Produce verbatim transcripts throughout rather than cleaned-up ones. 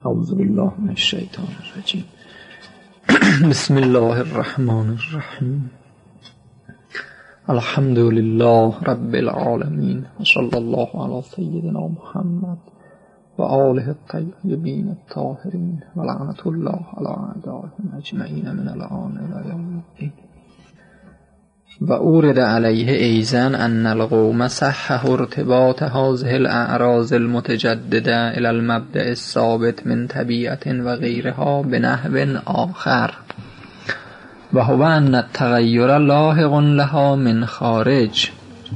اعوذ بالله من الشیطان الرجیم. بسم الله الرحمن الرحیم. الحمد لله رب العالمین و صلی الله علی سیدنا محمد و آله الطیبین الطاهرین و لعنت الله علی اعدائهم اجمعین من الآن الی یوم الدین. و اورد علیه ایزن ان القوم صححوا ارتباط هذه الاعراض المتجدده الى المبدأ الثابت من طبیعت و غیرها بنحو آخر و هو ان التغیر لاحق لها من خارج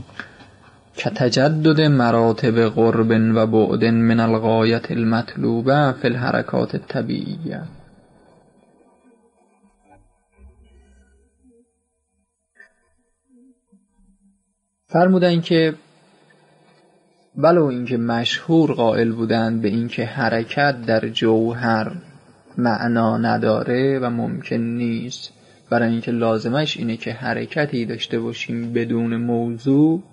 كتجدد مراتب قرب و بعد من الغایة المطلوبه في الحرکات الطبیعیه. فرمودن که ولو اینکه مشهور قائل بودند به اینکه حرکت در جوهر معنا نداره و ممکن نیست، برای اینکه لازمش اینه که حرکتی داشته باشیم بدون موضوع،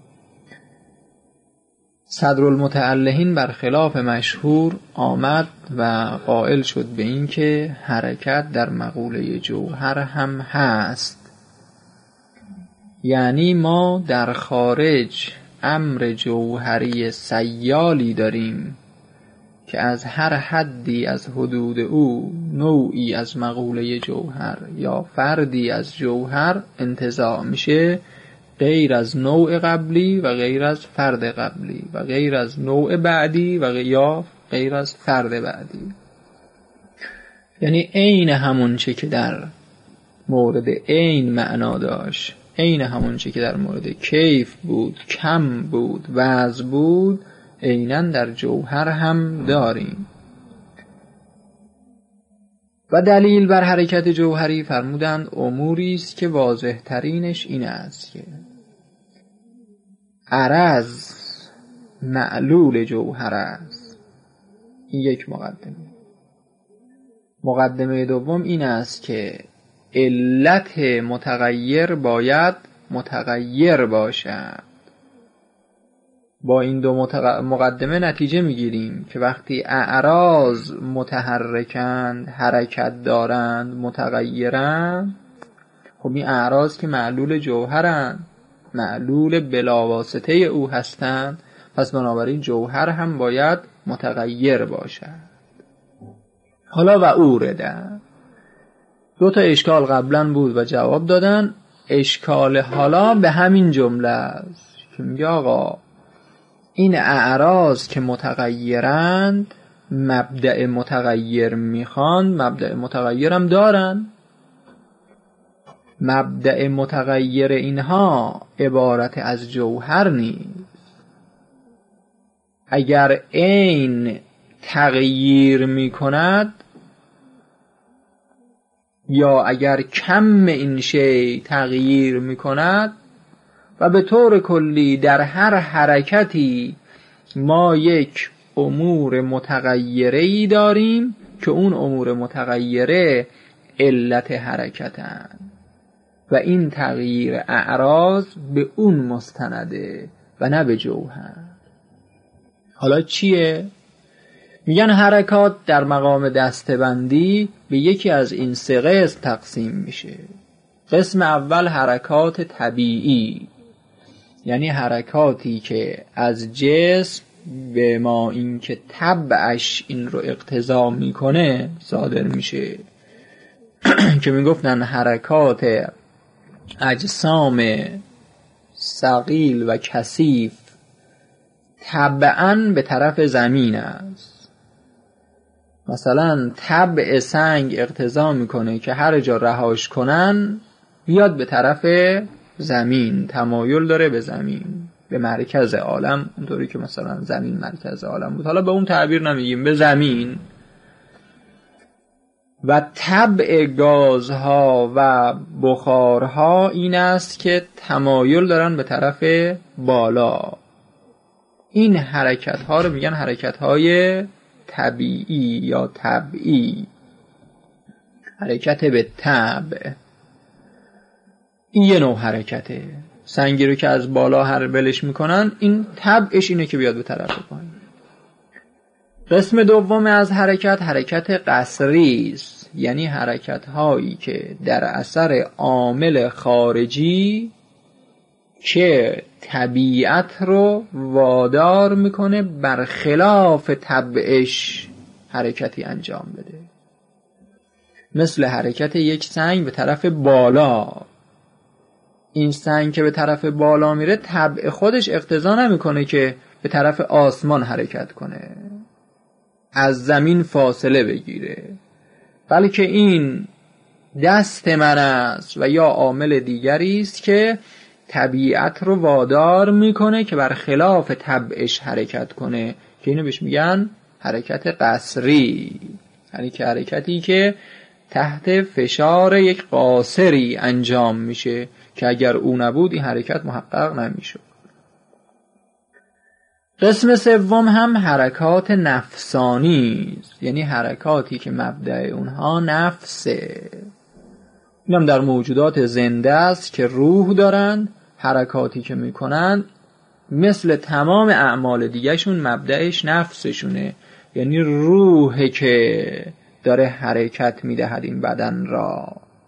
صدرالمتعلهین برخلاف مشهور آمد و قائل شد به اینکه حرکت در مقوله جوهر هم هست. یعنی ما در خارج امر جوهری سیالی داریم که از هر حدی از حدود او نوعی از مقوله جوهر یا فردی از جوهر انتزاع میشه، غیر از نوع قبلی و غیر از فرد قبلی و غیر از نوع بعدی و یا غیر از فرد بعدی. یعنی عین همون چه که در مورد عین معنا داشت، عین همون چه که در مورد کیف بود، کم بود، وضع بود، عیناً در جوهر هم داریم. و دلیل بر حرکت جوهری فرمودند اموری است که واضح ترینش این است که عرض معلول جوهر است. این یک مقدمه. مقدمه دوم این است که علت متغیر باید متغیر باشد. با این دو متغ... مقدمه نتیجه میگیریم که وقتی اعراض متحرکند، حرکت دارند، متغیرند، خب این اعراض که معلول جوهرند، معلول بلاواسطه او هستند، پس بنابراین جوهر هم باید متغیر باشد. حالا و اوردن دو تا اشکال قبلا بود و جواب دادن. اشکال حالا به همین جمله است که میگه آقا این اعراض که متغیرند مبدأ متغیر میخوان، مبدأ متغیر هم دارن. مبدأ متغیر اینها عبارت از جوهر نیست. اگر عین تغییر میکند یا اگر کم این شی تغییر میکند و به طور کلی در هر حرکتی ما یک امور متغیره‌ای داریم که اون امور متغیره علت حرکتن و این تغییر اعراض به اون مستنده و نه به جوهر. حالا چیه؟ میگن حرکات در مقام دسته‌بندی به یکی از این سه قسم تقسیم میشه. قسم اول حرکات طبیعی، یعنی حرکاتی که از جسم به ما این که طبعش این رو اقتضا میکنه صادر میشه که میگفتن حرکات اجسام ثقیل و کثیف طبعاً به طرف زمین است. مثلا طبع سنگ اقتضا میکنه که هر جا رهاش کنن بیاد به طرف زمین، تمایل داره به زمین، به مرکز عالم، اونطوری که مثلا زمین مرکز عالم بود. حالا به اون تعبیر نمیگیم، به زمین. و طبع گازها و بخارها این است که تمایل دارن به طرف بالا. این حرکت ها رو میگن حرکت های طبیعی یا طبعی، حرکت به طبع. این یه نوع حرکته. سنگی رو که از بالا هر بلش میکنن این طبعش اینه که بیاد به طرف پایین. قسم دوم از حرکت حرکت قصری است، یعنی حرکت هایی که در اثر عامل خارجی که طبیعت رو وادار میکنه برخلاف طبعش حرکتی انجام بده. مثل حرکت یک سنگ به طرف بالا. این سنگ که به طرف بالا میره طبع خودش اقتضا نمیکنه که به طرف آسمان حرکت کنه، از زمین فاصله بگیره، بلکه این دست من است و یا عامل دیگری است که طبیعت رو وادار میکنه که برخلاف طبعش حرکت کنه، که اینو بهش میگن حرکت قصری، یعنی که حرکتی که تحت فشار یک قاصری انجام میشه که اگر او نبود این حرکت محقق نمیشد. قسم سوم هم حرکات نفسانی است، یعنی حرکاتی که مبدأ اونها نفسه. اینم در موجودات زنده است که روح دارند. حرکاتی که میکنند مثل تمام اعمال دیگهشون مبدأش نفسشونه، یعنی روح که داره حرکت میدهد این بدن را،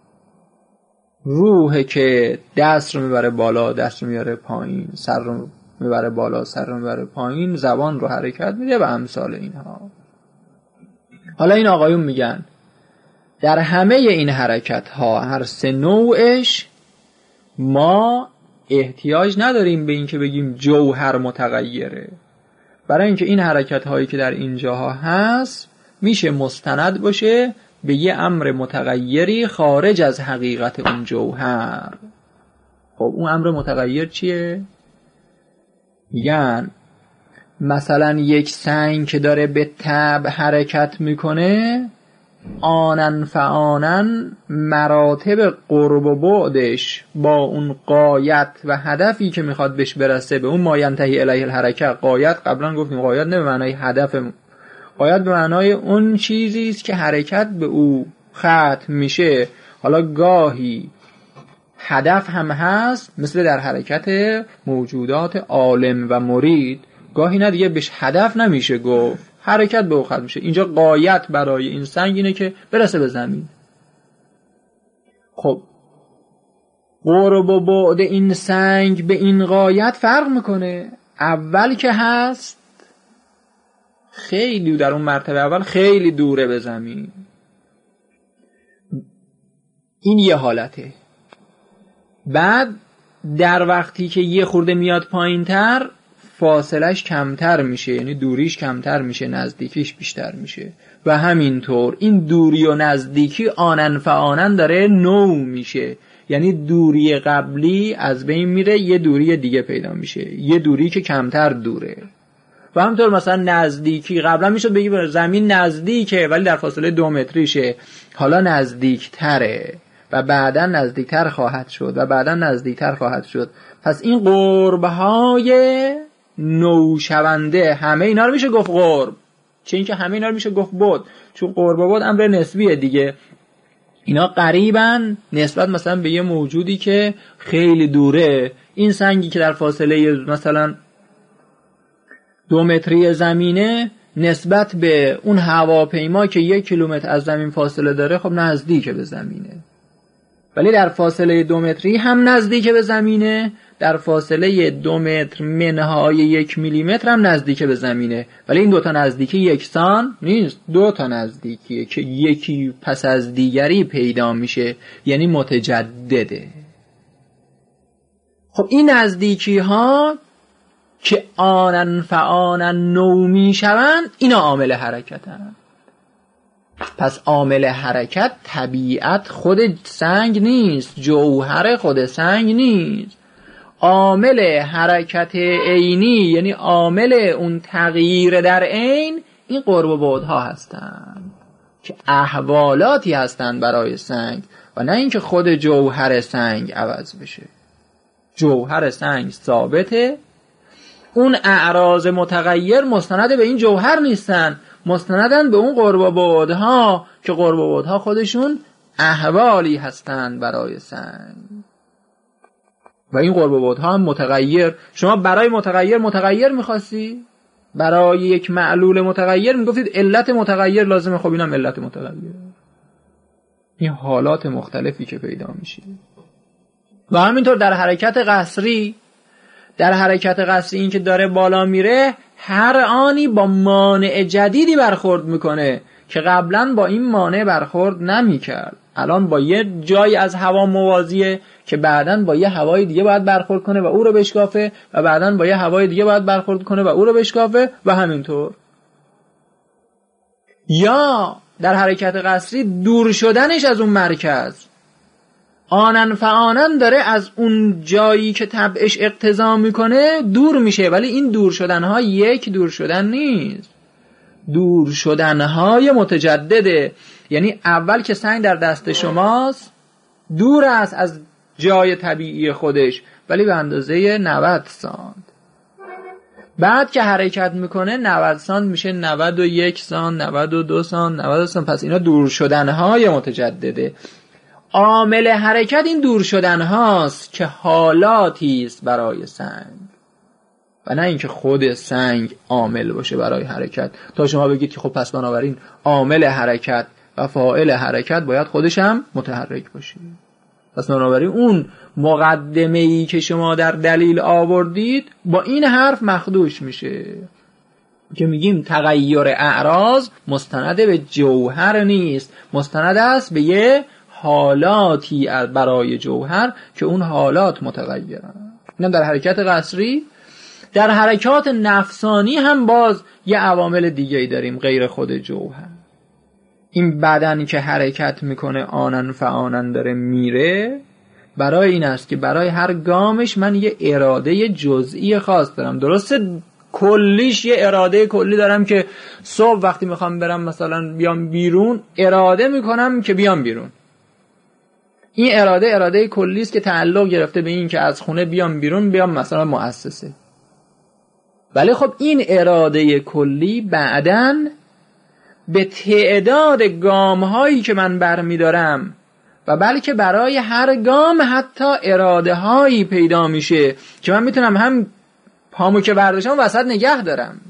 روح که دست رو میبره بالا، دست رو میبره پایین، سر رو میبره بالا، سر رو میبره پایین، زبان رو حرکت میده و امثال اینها. حالا این آقایون میگن در همه این حرکت ها هر سه نوعش ما احتیاج نداریم به این که بگیم جوهر متغیره، برای اینکه این حرکت هایی که در اینجاها هست میشه مستند باشه به یه امر متغیری خارج از حقیقت اون جوهر. خب اون امر متغیر چیه؟ میگن مثلا یک سنگ که داره به تبع حرکت میکنه، آنن فآنن مراتب قرب و بعدش با اون غایت و هدفی که میخواد بهش برسه، به اون ما ینتهی الیه الحرکه. غایت قبلا گفتیم غایت نه به معنای هدف، غایت به معنای اون چیزی است که حرکت به او ختم میشه. حالا گاهی هدف هم هست، مثل در حرکت موجودات عالم و مرید، گاهی نه دیگه بهش هدف نمیشه گفت، حرکت به او ختم میشه. اینجا غایت برای این سنگ اینه که برسه به زمین. خب قرب و بعد این سنگ به این غایت فرق میکنه. اول که هست خیلی در اون مرتبه اول خیلی دوره به زمین، این یه حالته. بعد در وقتی که یه خورده میاد پایین تر فاصلش کمتر میشه، یعنی دوریش کمتر میشه، نزدیکیش بیشتر میشه. و همینطور این دوری و نزدیکی آنن فآنن داره نو میشه، یعنی دوری قبلی از بین میره، یه دوری دیگه پیدا میشه، یه دوری که کمتر دوره. و همینطور مثلا نزدیکی قبلا میشد بگی زمین نزدیکه ولی در فاصله دو متریشه، حالا نزدیکتره و بعدا نزدیکتر خواهد شد و بعدا نزدیکتر خواهد شد. پس این قربهای نوشونده همه اینا رو میشه گفت قرب، چه اینکه همه اینا رو میشه گفت بعد، چون قرب و بعد امر نسبیه دیگه. اینا قریبن نسبت مثلا به یه موجودی که خیلی دوره. این سنگی که در فاصله مثلا دو متری زمینه نسبت به اون هواپیما که یک کیلومتر از زمین فاصله داره خب نزدیکه به زمینه، ولی در فاصله دو متری هم نزدیکه به زمینه، در فاصله دو متر منهای یک میلیمتر هم نزدیکه به زمینه، ولی این دوتا نزدیکی یکسان نیست، دوتا نزدیکیه که یکی پس از دیگری پیدا میشه، یعنی متجدده. خب این نزدیکی ها که آنن فآنن نو میشوند اینا عامل حرکت هستند. پس عامل حرکت طبیعت خود سنگ نیست، جوهر خود سنگ نیست. عامل حرکت عینی یعنی عامل اون تغییر در عین این قرب و بعدها هستند که احوالاتی هستند برای سنگ و نه اینکه خود جوهر سنگ عوض بشه. جوهر سنگ ثابته، اون اعراض متغیر مستند به این جوهر نیستن، مستندن به اون قرب و بعدها که قرب و بعدها خودشون احوالی هستند برای سنگ و این قرب و بعدها هم متغیر. شما برای متغیر متغیر میخواستی؟ برای یک معلول متغیر میگفتید علت متغیر لازمه، خب اینم علت متغیر. این حالات مختلفی که پیدا میشه. و همینطور در حرکت قصری، در حرکت قصری این که داره بالا میره هر آنی با مانع جدیدی برخورد میکنه که قبلا با این مانع برخورد نمیکرد. الان با یه جای از هوا موازیه که بعداً با یه هوای دیگه باید برخورد کنه و او رو بشکافه و بعداً با یه هوای دیگه باید برخورد کنه و او رو بشکافه و همینطور. یا در حرکت قصری دور شدنش از اون مرکز، آنن فآنن داره از اون جایی که طبعش اقتضا میکنه دور میشه، ولی این دور شدنها یک دور شدن نیست، دور شدنهای متجدده. یعنی اول که سنگ در دست شماست دور است از جای طبیعی خودش ولی به اندازه نود سانت، بعد که حرکت میکنه نود سانت میشه نود و یک سانت، نود و دو سانت، نود سانت. پس اینا دور شدنهای متجدده. عامل حرکت این دور شدنهاست که حالاتی است برای سنگ و نه اینکه خود سنگ عامل باشه برای حرکت. تا شما بگید که خب پس بنابراین عامل حرکت و فاعل حرکت باید خودش هم متحرک باشه. پس بنابراین اون مقدمه‌ای که شما در دلیل آوردید با این حرف مخدوش میشه که میگیم تغییر اعراض مستند به جوهر نیست، مستند است به یه حالاتی برای جوهر که اون حالات متغیرن. اینم در حرکت قصری. در حرکات نفسانی هم باز یه عوامل دیگه‌ای داریم غیر خود جوهر. این بدنی که حرکت میکنه آنن فآنن داره میره، برای این است که برای هر گامش من یه اراده جزئی خاص دارم. درسته کلیش یه اراده کلی دارم که صبح وقتی میخوام برم مثلا بیام بیرون اراده میکنم که بیام بیرون. این اراده اراده کلی است که تعلق گرفته به این که از خونه بیام بیرون، بیام مثلا مؤسسه. ولی خب این اراده کلی بعداً به تعداد گام هایی که من برمی دارم و بلکه برای هر گام حتی اراده هایی پیدا میشه که من میتونم هم پامو که برداشتم وسط نگه دارم،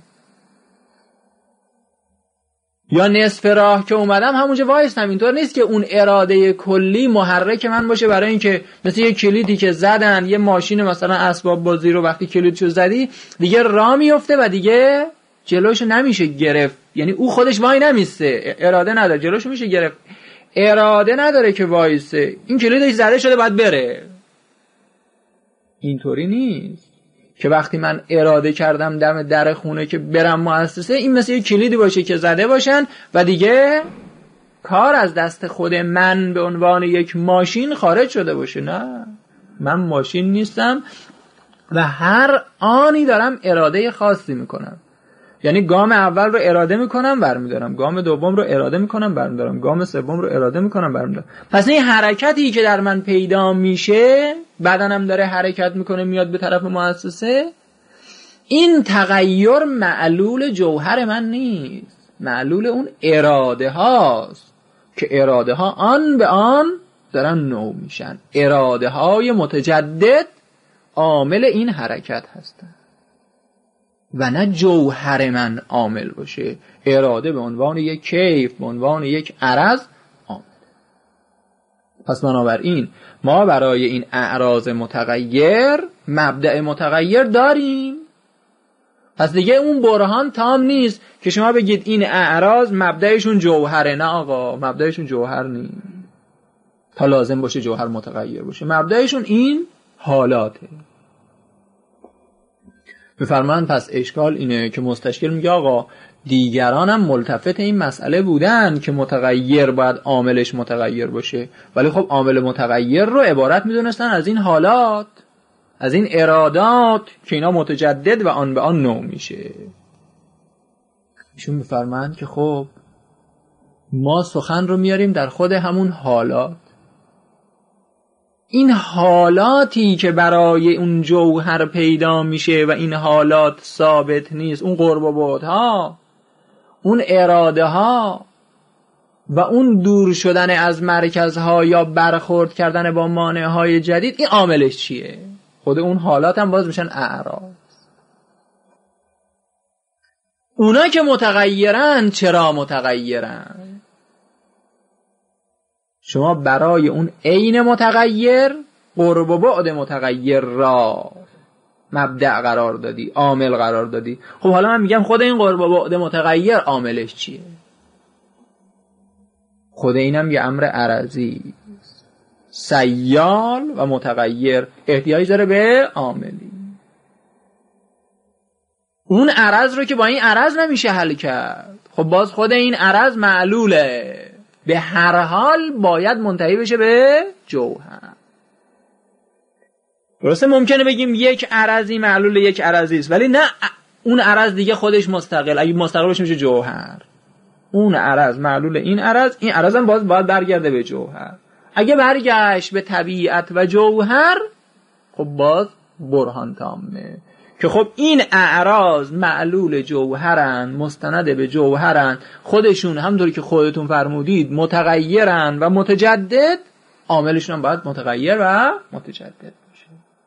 یا نصف راه که اومدم همونجا وایستم. اینطور نیست که اون اراده کلی محرک من باشه برای اینکه مثل یه کلیدی که زدن یه ماشین مثلا اسباب بازی رو وقتی کلیدشو زدی دیگه راه میفته و دیگه جلوشو نمیشه گرفت. یعنی او خودش وای نمیسته، اراده نداره، جلوشو میشه گرفت، اراده نداره که وایسته. این کلیدش زده شده باید بره. اینطوری نیست که وقتی من اراده کردم دم در خونه که برم مؤسسه این مثل یه کلیدی باشه که زده باشن و دیگه کار از دست خود من به عنوان یک ماشین خارج شده باشه. نه، من ماشین نیستم و هر آنی دارم اراده خاصی میکنم. یعنی گام اول رو اراده میکنم برمیدارم، گام دوم رو اراده میکنم برمیدارم، گام سوم رو اراده میکنم برمیدارم. پس این حرکتی که در من پیدا میشه، بدنم داره حرکت میکنه میاد به طرف مؤسسه، این تغییر معلول جوهر من نیست، معلول اون اراده هاست که اراده ها آن به آن دارن نو میشن. اراده های متجدد عامل این حرکت هستن و نه جوهر من عامل باشه. اراده به عنوان یک کیف، به عنوان یک عرض عامل. پس بنابراین ما برای این اعراض متغیر مبدأ متغیر داریم. پس دیگه اون برهان تام نیست که شما بگید این اعراض مبدأشون جوهره. نه آقا، مبدأشون جوهر نیست تا لازم باشه جوهر متغیر باشه. مبدأشون این حالاته. بفرمان پس اشکال اینه که مستشکل میگه آقا دیگران هم ملتفت این مسئله بودن که متغیر باید عاملش متغیر باشه، ولی خب عامل متغیر رو عبارت میدونستن از این حالات، از این ارادات که اینا متجدد و آن به آن نو میشه. ایشون بفرمان که خب ما سخن رو میاریم در خود همون حالات. این حالاتی که برای اون جوهر پیدا میشه و این حالات ثابت نیست، اون قرب و بعدها، اون اراده ها و اون دور شدن از مرکزها یا برخورد کردن با مانع های جدید، این عاملش چیه؟ خود اون حالات هم باز میشن اعراض. اونا که متغیرن چرا متغیرن؟ شما برای اون عین متغیر قرب و بعد متغیر را مبدأ قرار دادی، عامل قرار دادی. خب حالا من میگم خود این قرب و بعد متغیر عاملش چیه؟ خود اینم یه امر عرضی، سیال و متغیر احتیاج داره به عاملی. اون عرض رو که با این عرض نمیشه حل کرد، خب باز خود این عرض معلوله، به هر حال باید منتهی بشه به جوهر. درسته ممکنه بگیم یک عرضی معلول یک عرضی است، ولی نه، اون عرض دیگه خودش مستقل، اگه مستقل بشه میشه جوهر. اون عرض معلول این عرض، این عرض هم باز باید برگرده به جوهر. اگه برگشت به طبیعت و جوهر، خب باز برهان تامه که خب این اعراض معلول جوهرن، مستند به جوهرن، خودشون همونطوری که خودتون فرمودید متغیرن و متجدد، عاملشون هم باید متغیر و متجدد باشه.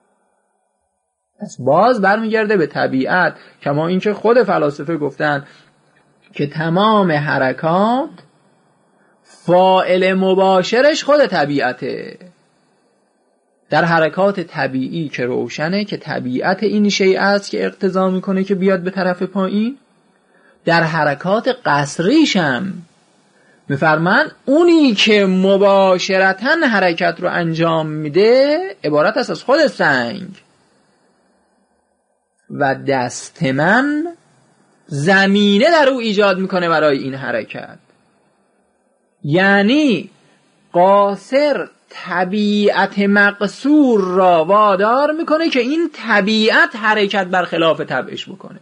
پس باز برمیگرده به طبیعت، کما اینکه خود فلاسفه گفتن که تمام حرکات فاعل مباشرش خود طبیعته. در حرکات طبیعی که روشنه که طبیعت این شیء است که اقتضا میکنه که بیاد به طرف پایین، در حرکات قصریش هم میفرمان اونی که مباشرتاً حرکت رو انجام میده عبارت است از خود سنگ و دست من زمینه در او ایجاد میکنه برای این حرکت. یعنی قاصر طبیعت مقصور را وادار میکنه که این طبیعت حرکت برخلاف طبعش بکنه.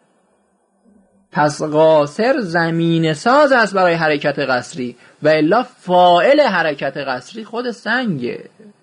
پس قاصر زمینه ساز است برای حرکت قصری و الا فاعل حرکت قصری خود سنگه.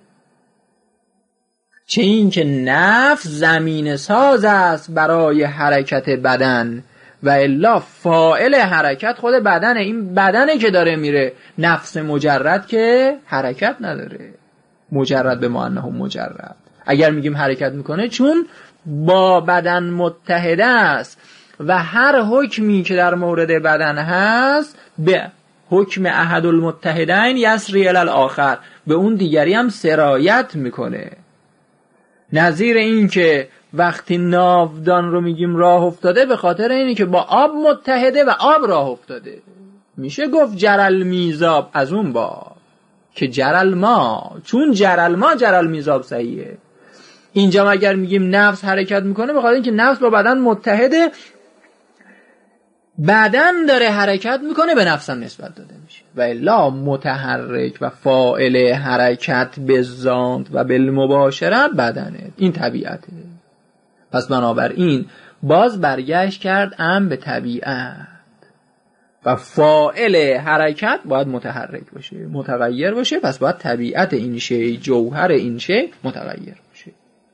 چه این که نفس زمینه ساز است برای حرکت بدن و الا فاعل حرکت خود بدنه. این بدنه که داره میره، نفس مجرد که حرکت نداره، مجرد به معنی مجرد. اگر میگیم حرکت میکنه چون با بدن متحده است و هر حکمی که در مورد بدن هست به حکم احد المتحدین یسری الی الاخر، به اون دیگری هم سرایت میکنه. نظیر این که وقتی ناودان رو میگیم راه افتاده، به خاطر اینه که با آب متحده و آب راه افتاده. میشه گفت جرل میزاب از اون با که جرل ما، چون جرل ما جرل میزاب صحیحه. اینجا اگر میگیم نفس حرکت میکنه، به خاطر اینکه نفس با بدن متحده، بدن داره حرکت میکنه، به نفس هم نسبت داده میشه. و الا متحرک و فاعل حرکت به ذات و بالمباشره بدنه، این طبیعته. پس بنابراین باز برگشت کرد ام به طبیعت و فاعل حرکت باید متحرک باشه، متغیر باشه. پس باید طبیعت این شی، جوهر این شی متغیر باشه.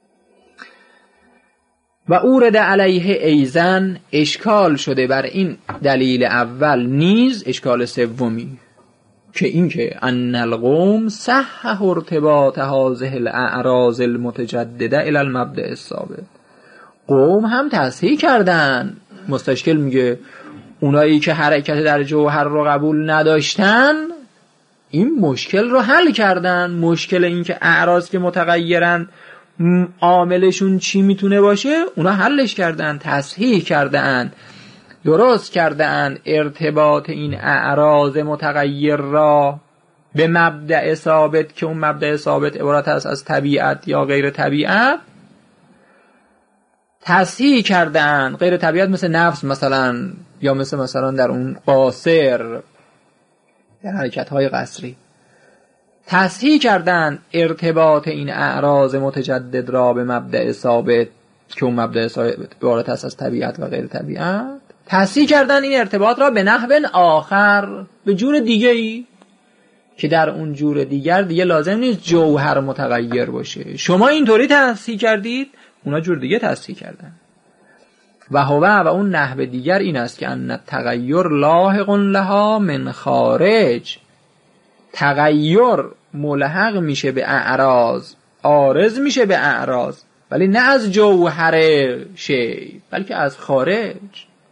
و اورد علیه ایزن، اشکال شده بر این دلیل اول نیز اشکال سومی، که این که ان القوم صحح ارتباط هذه الاعراض المتجدده الی المبدأ الثابت. قوم هم تصحیح کردن. مستشکل میگه اونایی که حرکت در جوهر رو قبول نداشتن این مشکل رو حل کردن. مشکل این که اعراض که متغیرن عاملشون چی میتونه باشه، اونا حلش کردن، تصحیح کردن، درست کردن ارتباط این اعراض متغیر را به مبدأ ثابت، که اون مبدأ ثابت عبارت است از طبیعت یا غیر طبیعت. تصحیح کردن غیر طبیعت مثل نفس مثلا، یا مثل مثلا در اون قاصر، در حرکت‌های قصری. تصحیح کردن ارتباط این اعراض متجدد را به مبدأ ثابت، که اون مبدأ ثابت عبارت است از طبیعت و غیر طبیعت. تصحیح کردن این ارتباط را به نحو آخر، به جور دیگه‌ای، که در اون جور دیگر دیگه لازم نیست جوهر متغیر باشه. شما اینطوری تصحیح کردید، اونا جور دیگه تصحیح کردن. و هو و اون نحو دیگر این است که ان تغییر لاحق لها من خارج، تغییر ملحق میشه به اعراض، عارض میشه به اعراض، ولی نه از جوهر شی، بلکه از خارج.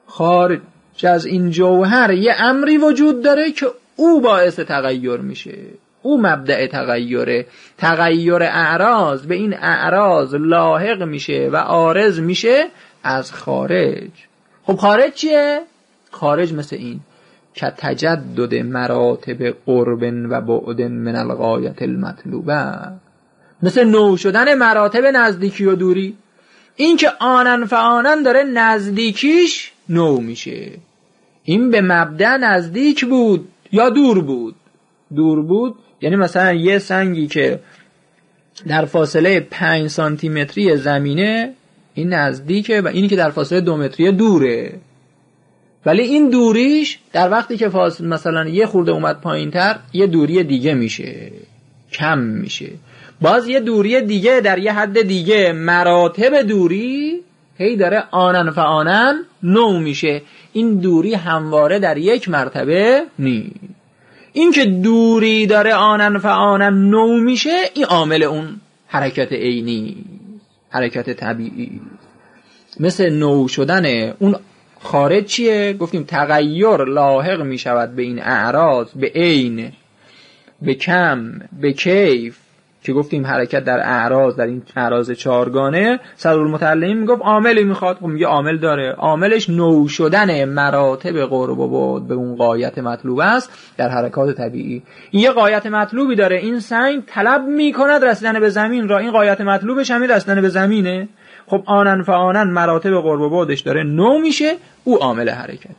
خارج از این جوهر یه امری وجود داره که او باعث تغییر میشه، او مبدأ تغییره. تغییر اعراض به این اعراض لاحق میشه و عارض میشه از خارج. خب خارج چیه؟ خارج مثل این که تجدد مراتب قرب و بعد من الغایت المطلوبه، مثل نو شدن مراتب نزدیکی و دوری. این که آنن فآنن داره نزدیکیش نو میشه. این به مبدأ نزدیک بود یا دور بود؟ دور بود یعنی مثلا یه سنگی که در فاصله پنج سانتی متری زمینه این نزدیکه و اینی که در فاصله دو متری دوره، ولی این دوریش در وقتی که فاصله مثلا یه خورده اومد پایین تر یه دوری دیگه میشه، کم میشه. باز یه دوری دیگه در یه حد دیگه مراتب دوری هی داره آنن فآنن نو میشه. این دوری همواره در یک مرتبه نی. این که دوری داره آنن فآنن نو میشه این عامل اون حرکت عینی، حرکت طبیعی. مثل نو شدن اون خارج چیه؟ گفتیم تغییر لاحق میشود به این اعراض، به عین، به کم، به کیف، که گفتیم حرکت در اعراض، در این اعراض چهارگانه صدرالمتعلم میگفت عاملی میخواد. خب میگه عامل داره، عاملش نو شدن مراتب قرب و بعد به اون غایت مطلوب است در حرکات طبیعی. این یه غایت مطلوبی داره، این سنگ طلب میکند رسیدن به زمین را، این غایت مطلوبش همین رسیدن به زمینه. خب آنن فآنن مراتب قرب و بعدش داره نو میشه، او عامل حرکت.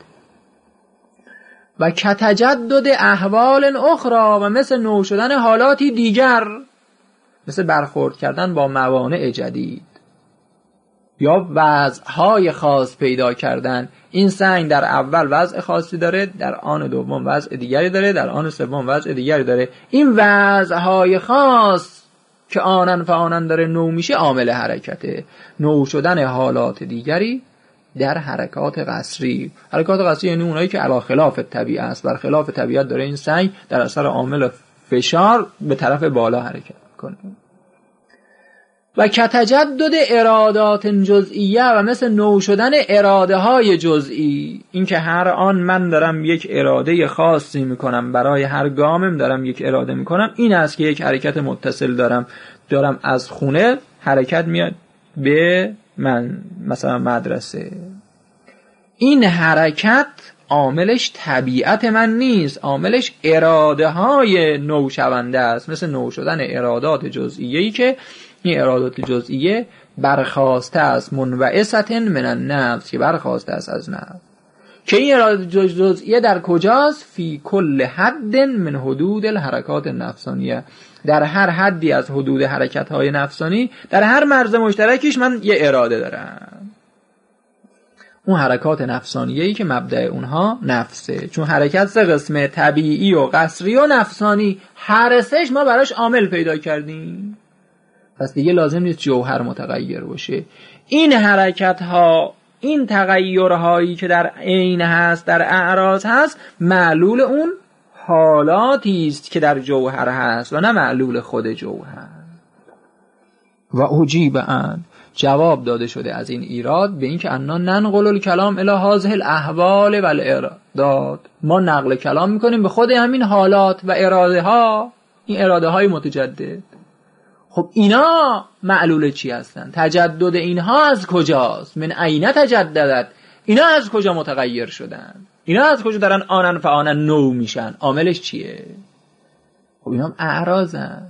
و کتجدد احوال اخرى، و مثل نو شدن حالاتی دیگر، مثل برخورد کردن با موانع جدید یا وضعهای خاص پیدا کردن. این سنگ در اول وضع خاصی داره، در آن دوم وضع دیگری داره، در آن سوم وضع دیگری داره. این وضعهای خاص که آنن فآنن داره نو میشه عامل حرکته. نو شدن حالات دیگری در حرکات قصری. حرکات قصری یعنی اونایی که علی خلاف طبیعت است، بر خلاف طبیعت داره این سنگ در اثر عامل فشار به طرف بالا حرکت کنه. و کتجدد ارادات جزئیه، و مثل نو شدن اراده های جزئی. این که هر آن من دارم یک اراده خاصی میکنم، برای هر گامم دارم یک اراده میکنم. این است که یک حرکت متصل دارم دارم از خونه حرکت میاد به من مثلا مدرسه. این حرکت عاملش طبیعت من نیست، عاملش اراده های نو شونده است، مثل نو شدن ارادات جزئیه‌ای که این ارادات جزئیه برخواسته است، منبعثة من النفس، که برخواسته است از نفس. که این ارادات جزئیه در کجاست؟ فی کل حد من حدود الحرکات النفسانیه، در هر حدی از حدود حرکت های نفسانی، در هر مرز مشترکیش من یه اراده دارم. اون حرکات نفسانیه‌ای که مبدأ اونها نفسه. چون حرکت سه قسمه، طبیعی و قصری و نفسانی، هر سهش ما براش عامل پیدا کردیم، پس دیگه لازم نیست جوهر متغیر باشه. این حرکت ها، این تغییرهایی که در عین هست، در اعراض هست، معلول اون حالاتی است که در جوهر هست و نه معلول خود جوهر. و اجیب ان، جواب داده شده از این ایراد به این که انا ننقل الکلام الی هذه الاحوال و الارادات، ما نقل کلام میکنیم به خود همین حالات و اراده ها، این اراده های متجدد. خب اینا معلول چی هستن؟ تجدد اینها از کجاست؟ من عین تجددت، اینا از کجا متغیر شدن؟ اینا از کجا دارن آنن فآنن نو میشن؟ عاملش چیه؟ خب اینا هم اعراضن.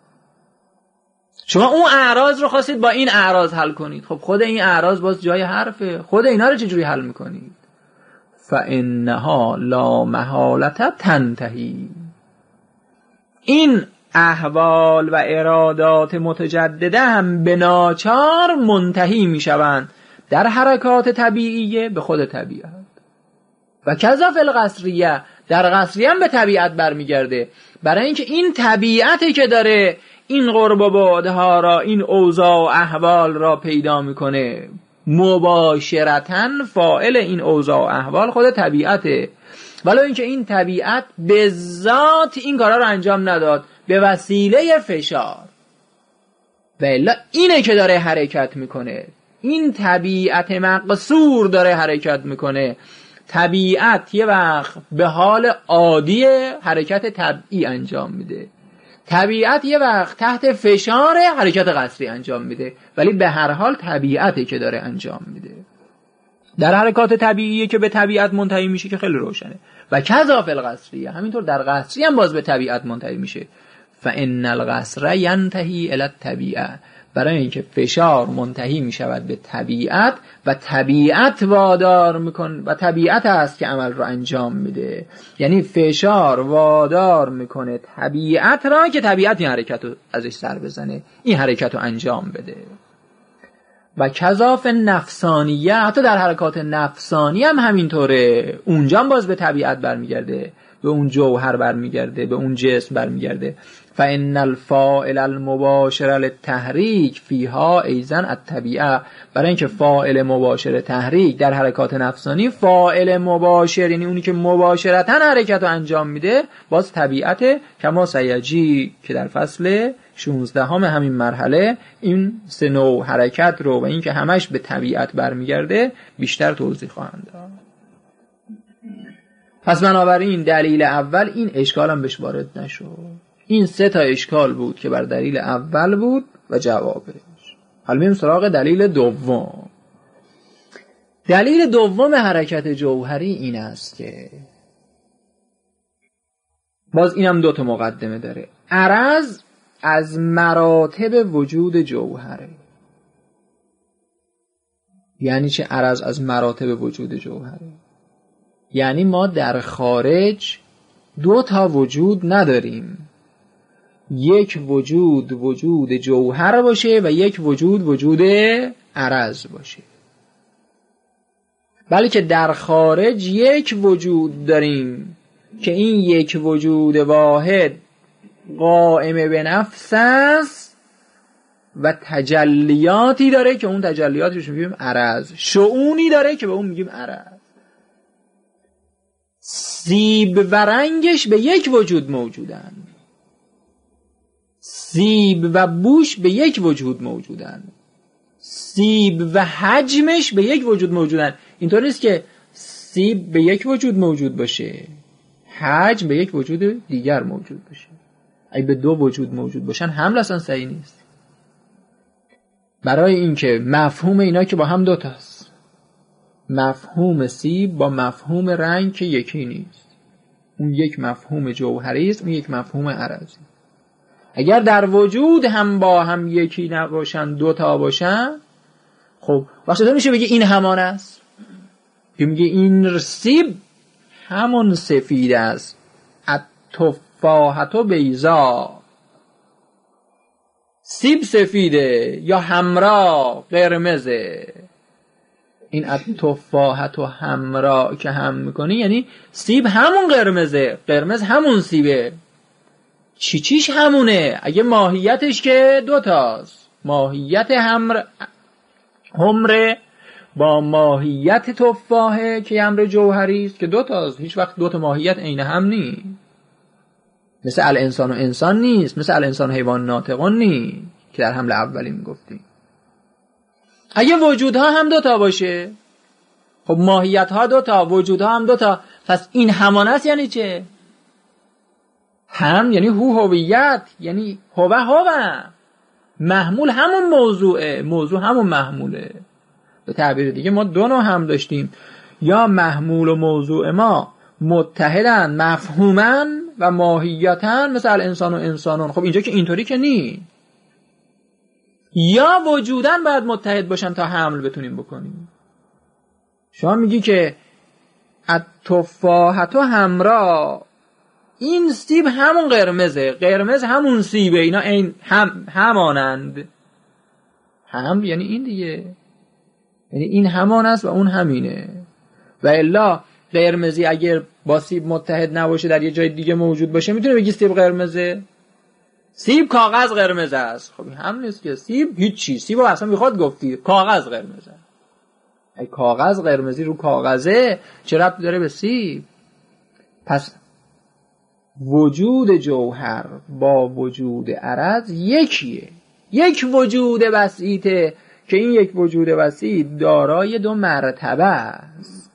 شما اون اعراض رو خواستید با این اعراض حل کنید، خب خود این اعراض باز جای حرفه، خود اینا رو چجوری حل میکنید؟ فانها لا محالة تنتهی، این احوال و ارادات متجدده هم به ناچار منتهی میشوند در حرکات طبیعیه به خود طبیعت. و کذا فی القصریه، در قصریه هم به طبیعت برمیگرده، برای اینکه این طبیعتی که داره این قرب و بعدها را، این اوضاع و احوال را پیدا میکنه، مباشرتاً فاعل این اوضاع و احوال خود طبیعته، ولی اینکه این طبیعت به ذات این کارا رو انجام نداد، به وسیله فشار. و الا اینه که داره حرکت میکنه، این طبیعت مقصور داره حرکت میکنه. طبیعت یه وقت به حال عادی حرکت طبیعی انجام میده، طبیعت یه وقت تحت فشار حرکت قصری انجام میده، ولی به هر حال طبیعته که داره انجام میده. در حرکات طبیعیه که به طبیعت منتهی میشه که خیلی روشنه. و کذا فی القصریه، همینطور در قصری هم باز به طبیعت منتهی میشه. فان القصر ینتهی الی الطبیعه، برای اینکه فشار منتهی میشود به طبیعت و طبیعت وادار میکنه و طبیعت است که عمل رو انجام میده. یعنی فشار وادار میکنه طبیعت را که طبیعت این حرکت رو ازش سر بزنه، این حرکت رو انجام بده. و کذاف نفسانیه، حتی در حرکات نفسانی هم همینطوره، اونجا هم باز به طبیعت برمیگرده، به اون جوهر برمیگرده، به اون جسم برمیگرده. فإن الفاعل المباشر للتحریک فیها ایضا الطبیعه، برای اینکه فاعل مباشر تحریک در حرکات نفسانی، فاعل مباشر یعنی اونی که مباشرتا حرکت رو انجام میده باز طبیعت، کما سیجی که در فصل شانزدهم همین مرحله این سه نوع حرکت رو و این که همش به طبیعت برمیگرده بیشتر توضیح خواهند داد. پس بنابراین دلیل اول این اشکال هم بهش وارد نشد. این سه تا اشکال بود که بر دلیل اول بود و جوابش. حالا میریم سراغ دلیل دوم. دلیل دوم حرکت جوهری این است که باز اینم دو تا مقدمه داره. عرض از مراتب وجود جوهره. یعنی چه عرض از مراتب وجود جوهره؟ یعنی ما در خارج دو تا وجود نداریم، یک وجود وجود جوهر باشه و یک وجود وجود عرض باشه، بلکه در خارج یک وجود داریم که این یک وجود واحد قائم به نفس است و تجلیاتی داره که اون تجلیاتش میگیم عرض، شؤونی داره که به اون میگیم عرض. سیب و رنگش به یک وجود موجودن، سیب و بوش به یک وجود موجودن، سیب و حجمش به یک وجود موجودن. اینطور نیست که سیب به یک وجود موجود باشه حجم به یک وجود دیگر موجود باشه. اگه به دو وجود موجود باشن حمل اصلا صحیح نیست، برای اینکه مفهوم اینا که با هم دوتاست. مفهوم سیب با مفهوم رنگ که یکی نیست، اون یک مفهوم جوهری است، اون یک مفهوم عرضی. اگر در وجود هم با هم یکی نباشن، دوتا باشن، خب وقتی میشه بگی این همان است، که میگه این سیب همون سفید است، التفاحة بیضا، سیب سفیده یا حمرا قرمزه. این التفاحة حمرا که هم میکنی یعنی سیب همون قرمزه، قرمز همون سیبه. چی چیش همونه؟ اگه ماهیتش که دوتاست، ماهیت حمر حمره با ماهیت تفاحه که امر جوهری است که دوتاست، هیچ وقت دوتا ماهیت عین هم نیست. مثل الانسان و انسان نیست، مثل الانسان و حیوان ناطقون نیست که در حمله اولی میگفتیم. اگه وجودها هم دوتا باشه، خب ماهیت ها دوتا، وجودها هم دوتا، پس این همان است یعنی چه؟ هم یعنی هو هویت، یعنی هو هو محمول همون موضوعه، موضوع همون محموله. به تعبیر دیگه ما دو نوع هم داشتیم، یا محمول و موضوع ما متحدن مفهوماً و ماهیتاً مثل انسان و انسانون. خب اینجا که اینطوری که نی، یا وجوداً باید متحد باشن تا حمل بتونیم بکنیم. شما میگی که التفاحة حمرا، این سیب همون قرمزه، قرمز همون سیبه، اینا این هم همانند. هم یعنی این دیگه، یعنی این همان است و اون همینه. و الا قرمزی اگر با سیب متحد نباشه در یه جای دیگه موجود باشه، میتونه بگی سیب قرمزه؟ سیب کاغذ قرمز است. خب هم نیست که سیب هیچی، سیب رو اصلا میخواد گفتی کاغذ قرمزه. ای کاغذ قرمزی رو کاغذه چه ربطی داره به سیب؟ پس وجود جوهر با وجود عرض یکیه، یک وجود بسیطه که این یک وجود وسیع دارای دو مرتبه است،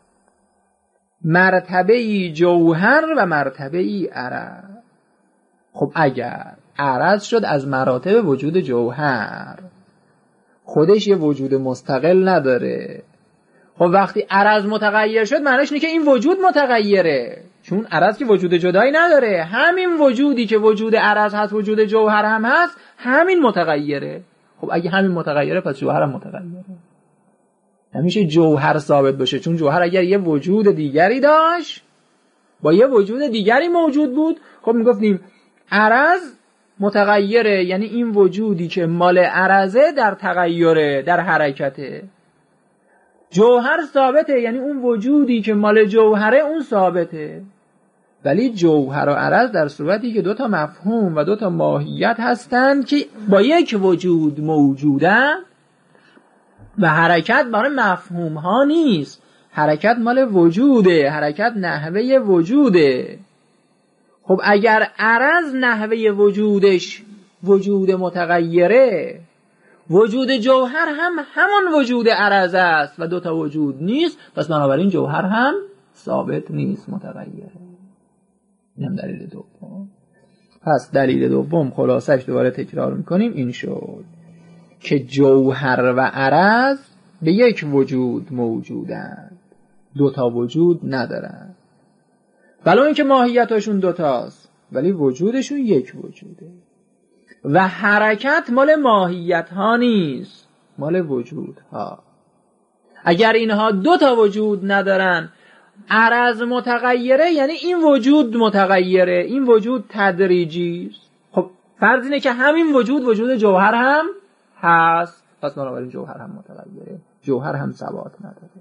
مرتبه ای جوهر و مرتبه ای عرض. خب اگر عرض شد از مراتب وجود جوهر، خودش یه وجود مستقل نداره. خب وقتی عرض متغیر شد معنیش اینه که این وجود متغیره، چون عرض که وجود جدایی نداره. همین وجودی که وجود عرض هست وجود جوهر هم هست، همین متغیره. خب اگه همین متغیره پس جوهر هم متغیره. نمیشه جوهر ثابت باشه، چون جوهر اگر یه وجود دیگری داشت با یه وجود دیگری موجود بود، خب میگفتیم عرض متغیره، یعنی این وجودی که مال عرضه در تغیره، در حرکته. جوهر ثابته، یعنی اون وجودی که مال جوهره اون ثابته. ولی جوهر و عرض در صورتی که دو تا مفهوم و دو تا ماهیت هستند که با یک وجود موجودن و حرکت برای مفهوم ها نیست، حرکت مال وجوده، حرکت نحوه وجوده. خب اگر عرض نحوه وجودش وجود متغیره، وجود جوهر هم همان وجود عرض است و دو تا وجود نیست، پس بنابراین جوهر هم ثابت نیست، متغیره. اینم دلیل دوم. پس دلیل دوم خلاصش دوباره تکرار میکنیم، این شد که جوهر و عرض به یک وجود موجودند، دو تا وجود ندارند. ولو اینکه ماهیتاشون دوتاست ولی وجودشون یک وجوده. و حرکت مال ماهیت ها نیست، مال وجود ها. اگر اینها دو تا وجود ندارن، عرض متغیره، یعنی این وجود متغیره، این وجود تدریجی است. خب فرض اینه که همین وجود وجود جوهر هم هست، پس بنابراین جوهر هم متغیره، جوهر هم ثبات نداره.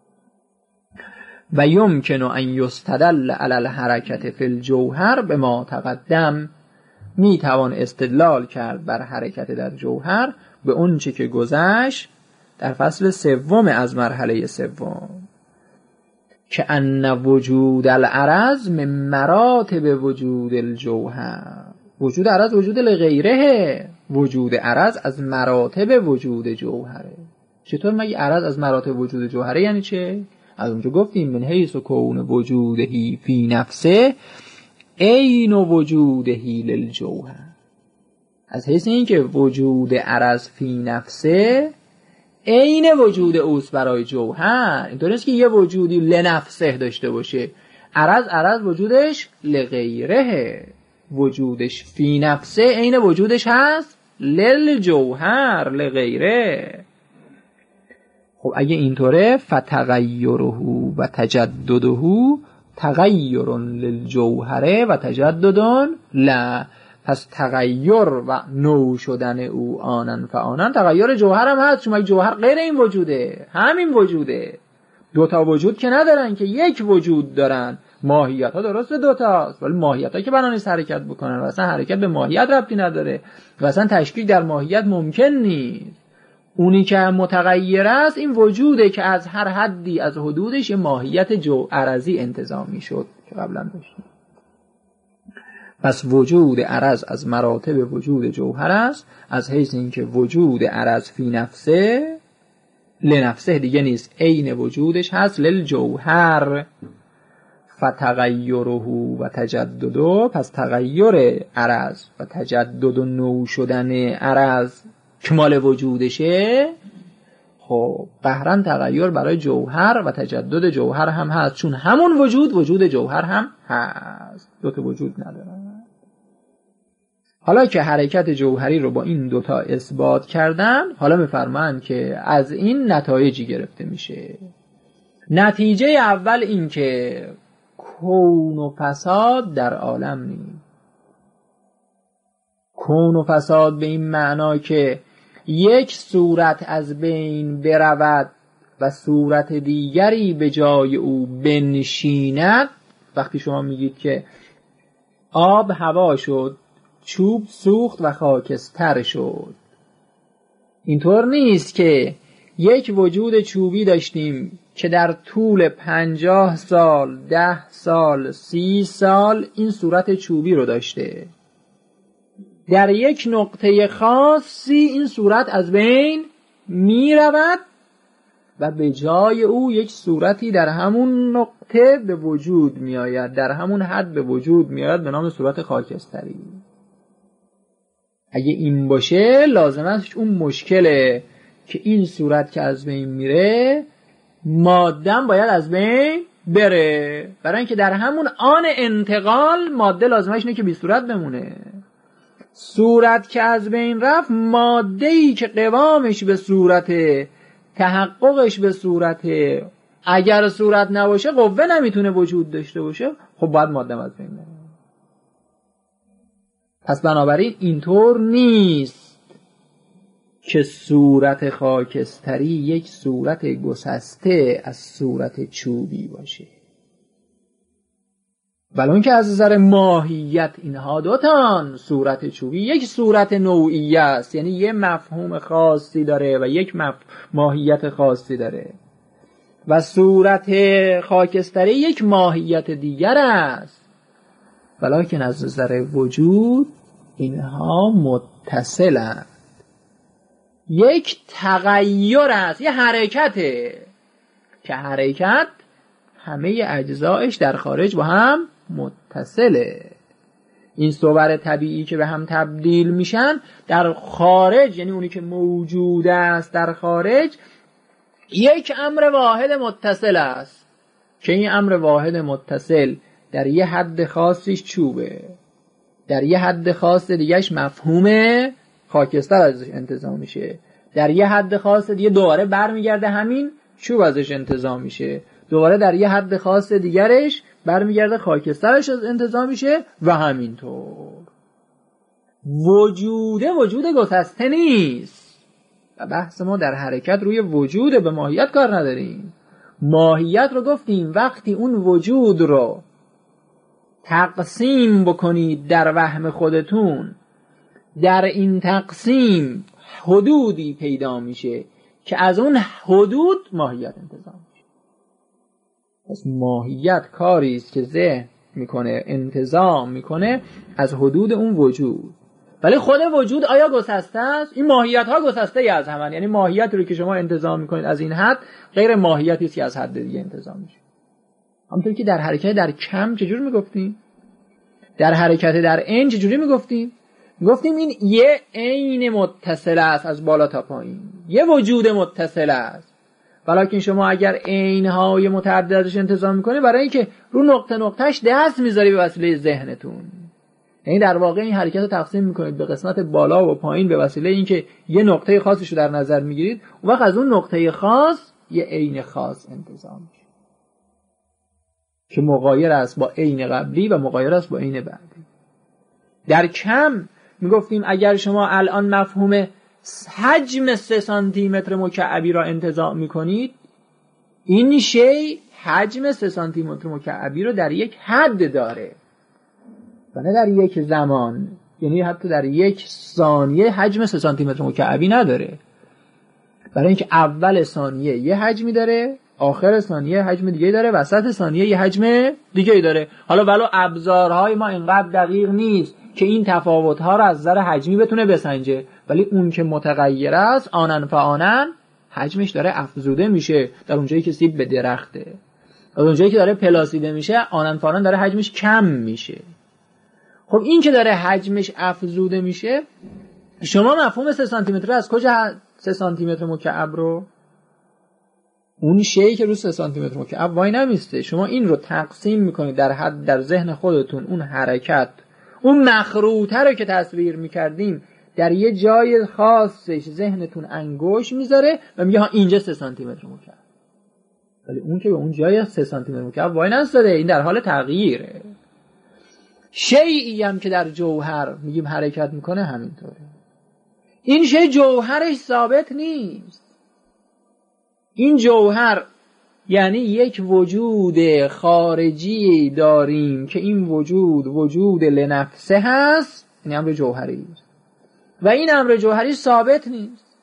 و یمکن ان یستدل علی الحرکت فی الجوهر به ما تقدم، می توان استدلال کرد بر حرکت در جوهر به اون چه که گذشت در فصل سوم از مرحله سوم، که ان وجود العرض من مراتب وجود الجوهر. وجود عرض وجود لغیره، وجود عرض از مراتب وجود جوهره. چطور مگه عرض از مراتب وجود جوهره یعنی چه؟ از اونجا گفتیم من حیث کون وجودهی فی نفسه عین وجودهی للجوهر. از حیث این که وجود عرض فی نفسه عین وجود اوست برای جوهر. اینطور نیست که یه وجودی لنفسه داشته باشه. عرض عرض وجودش لغیره، وجودش فی نفسه عین وجودش هست للجوهر لغیره. خب اگه اینطوره فتغیره و تجدده تغییر للجوهره و تجدد لا، پس تغییر و نو شدن او آنن فآنن تغییر جوهر هم هست، چون جوهر غیر این وجوده، همین وجوده. دوتا وجود که ندارن، که یک وجود دارن. ماهیت ها درسته دوتاست، ولی ماهیت ها که بنا نیست حرکت بکنن و اصلا حرکت به ماهیت ربطی نداره و اصلا تشکیک در ماهیت ممکن نیست. اونی که متغیر است این وجوده که از هر حدی از حدودش یه ماهیت جو عرضی انتظام میشد که قبلا داشتیم. پس وجود عرض از مراتب وجود جوهر است، از حیث اینکه وجود عرض فی نفسه لنفسه دیگه نیست، عین وجودش هست للجوهر. فتغیره و تجدده، پس تغییر عرض و تجدد و نو شدن عرض کمال وجودشه. خب قهرن تغییر برای جوهر و تجدد جوهر هم هست، چون همون وجود وجود جوهر هم هست، دوتا وجود ندارن. حالا که حرکت جوهری رو با این دوتا اثبات کردن، حالا میفرمایند که از این نتایجی گرفته میشه. نتیجه اول این که کون و فساد در عالم نیست. کون و فساد به این معنا که یک صورت از بین برود و صورت دیگری به جای او بنشیند. وقتی شما میگید که آب هوا شد، چوب سوخت و خاکستر شد، اینطور نیست که یک وجود چوبی داشتیم که در طول پنجاه سال، ده سال، سی سال این صورت چوبی رو داشته، در یک نقطه خاصی این صورت از بین می رود و به جای او یک صورتی در همون نقطه به وجود می آید، در همون حد به وجود می آید به نام صورت خاکستری. اگه این باشه لازم است اون مشکله که این صورت که از بین میره ماده باید از بین بره، برای اینکه در همون آن انتقال ماده لازمش اینه که بی صورت بمونه. صورت که از بین رفت، ماده‌ای که قوامش به صورت، تحققش به صورت، اگر صورت نباشه قوه نمیتونه وجود داشته باشه، خب باید ماده از بین بره. پس بنابراین اینطور نیست که صورت خاکستری یک صورت گسسته از صورت چوبی باشه، بلکه که از نظر ماهیت اینها دوتان، صورت چوبی یک صورت نوعی است، یعنی یک مفهوم خاصی داره و یک مف... ماهیت خاصی داره، و صورت خاکستری یک ماهیت دیگر است، ولیکن از نظر وجود اینها متصلند. یک تغییر است، یک حرکته که حرکت همه اجزایش در خارج با هم متصله. این صور طبیعی که به هم تبدیل میشن در خارج، یعنی اونی که موجود است در خارج، یک امر واحد متصل است که این امر واحد متصل در یه حد خاصیش چوبه، در یه حد خاص دیگهش مفهوم خاکستر ازش انتزاع میشه، در یه حد خاص دیگه دوباره برمیگرده همین چوب ازش انتزاع میشه، دوباره در یه حد خاص دیگرش برمیگرده خاکسترش از انتزاع میشه و همینطور. وجوده وجود گسسته نیست و بحث ما در حرکت روی وجوده، به ماهیت کار نداریم. ماهیت رو گفتیم وقتی اون وجود رو تقسیم بکنید در وهم خودتون، در این تقسیم حدودی پیدا میشه که از اون حدود ماهیت انتزاع میشه. پس ماهیت کاری است که ذهن میکنه، انتزاع میکنه از حدود اون وجود. ولی خود وجود آیا گسسته است؟ این ماهیت ها گسسته ای از همن، یعنی ماهیت رو که شما انتزاع میکنید از این حد غیر ماهیتی است که از حد دیگه انتزاع میشه. همونطوری که در حرکت در کم چجور میگفتیم؟ در حرکت در عین چجوری میگفتیم؟ میگفتیم این یه عین متصل است از بالا تا پایین، یه وجود متصل است. ولیکن شما اگر عینهای متعدد ازش انتزاع میکنید، برای اینکه رو نقطه نقطهش دست میذاری به وسیله ذهنتون، یعنی در واقع این حرکت رو تقسیم میکنید به قسمت بالا و پایین به وسیله اینکه یه نقطه خاصش رو در نظر میگیرید، اون وقت از اون نقطه خاص یه عین خاص انتزاع میشه که مغایر است با عین قبلی و مغایر است با عین بعدی. در کم میگفتیم اگر شما الان مفهوم حجم سه سانتی متر مکعبی را انتزاع میکنید، این شی حجم سه سانتی متر مکعبی رو در یک حد داره و نه در یک زمان، یعنی حتی در یک ثانیه حجم سه سانتی متر مکعبی نداره، برای اینکه اول ثانیه یه حجمی داره، آخر ثانیه حجم دیگه داره، وسط ثانیه یه حجم دیگه داره. حالا ولو ابزارهای ما اینقدر دقیق نیست که این تفاوت‌ها رو از نظر حجمی بتونه بسنجه، ولی اون که متغیر است آنن فآنن حجمش داره افزوده میشه. در اونجایی که سیب به درخته، در اونجایی که داره پلاسیده میشه آنن فآنن داره حجمش کم میشه. خب این که داره حجمش افزوده میشه، شما مفهوم سه سانتی متر از کجا سه سانتی متر مکعب رو؟ اون شیئی که رو سه سانتی متر مکعب وای نمیسته. شما این رو تقسیم میکنید در حد در ذهن خودتون، اون حرکت، اون مخروطه رو که تصویر میکردیم در یه جای خاصش ذهنتون انگوش میذاره و میگه ها اینجا سه سانتی متر مکعب، ولی اون که به اون جای سه سانتی متر مکعب وای نمیسته، این در حال تغییره. شیئی هم که در جوهر میگیم حرکت میکنه همینطوره. این شی جوهرش ثابت نیست. این جوهر یعنی یک وجود خارجی داریم که این وجود وجود لنفسه هست، این امر جوهری است و این امر جوهری ثابت نیست.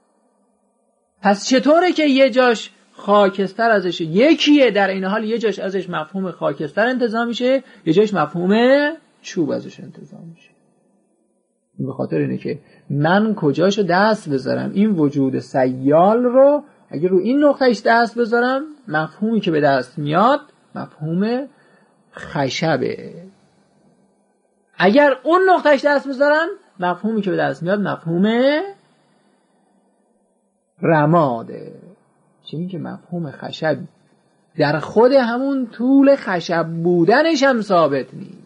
پس چطوره که یه جاش خاکستر ازش یکیه، در این حال یه جاش ازش مفهوم خاکستر انتزاع میشه، یه جاش مفهوم چوب ازش انتزاع میشه؟ به خاطر اینه که من کجاشو دست بذارم، این وجود سیال رو اگه رو این نقطهش دست بذارم، مفهومی که به دست میاد مفهوم خشبه. اگر اون نقطهش دست بذارم، مفهومی که به دست میاد مفهوم رماده. چون که مفهوم خشب در خود همون طول خشب بودنش هم ثابت نیست.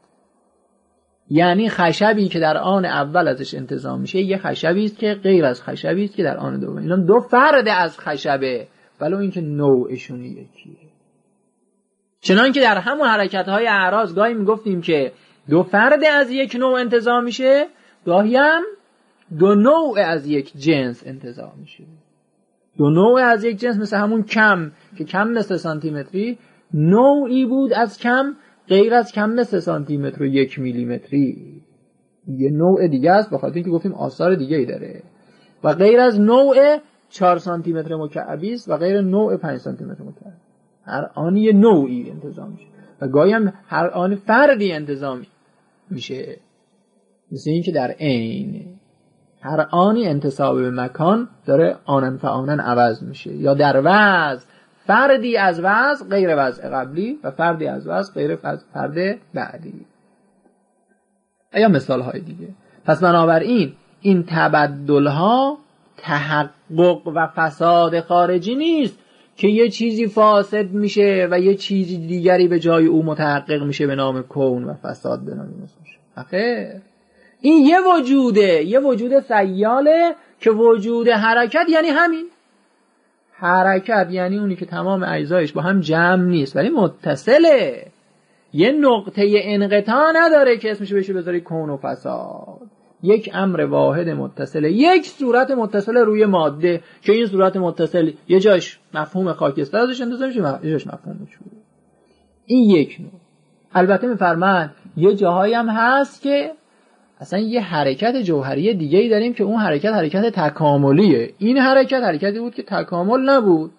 یعنی خشبی که در آن اول ازش انتزاع میشه یه خشبی است که غیر از خشبی است که در آن دوم. اینا دو فرد از خشبه، ولو اینکه نوعشون یکیه. چنان که در همون حرکت‌های اعراض گاهی میگفتیم که دو فرد از یک نوع انتزاع میشه، گاهی هم دو نوع از یک جنس انتزاع میشه. دو نوع از یک جنس مثل همون کم که کم مثل سانتیمتری نوعی بود از کم غیر از کم مثل سانتیمتر و یک میلیمتری، یه نوع دیگه است بخاطر اینکه گفتیم آثار دیگه ای داره، و غیر از نوع چهار سانتیمتر مکعبی است و غیر نوع پنج سانتیمتر مکعب. هر آن یه نوعی انتزاع میشه و گاهی هم هر آن فردی انتزاع میشه، مثل این که در عین هر آنی انتساب به مکان داره آنن فآنن عوض میشه، یا در وضع فردی از وضع غیر وضع قبلی و فردی از وضع غیر فرد بعدی، یا مثال های دیگه. پس بنابراین این تبدل ها تحقق و فساد خارجی نیست که یه چیزی فاسد میشه و یه چیزی دیگری به جای او متحقق میشه به نام کون و فساد به نام میشه. آخه این یه وجوده، یه وجود سیاله که وجود حرکت یعنی همین حرکت، یعنی اونی که تمام اجزایش با هم جمع نیست ولی متصله، یه نقطه انقطاع نداره که اسمش بشه بذاری کون و فساد. یک امر واحد متصله، یک صورت متصله روی ماده که این صورت متصل یه جاش مفهوم خاکستر ازش انتزاع میشه، یه جاش مفهوم چوب. این یک نوع. البته میفرمان یه جاهایی هم هست که اصلا یه حرکت جوهری دیگه ای داریم که اون حرکت حرکت تکاملیه. این حرکت حرکتی بود که تکامل نبود،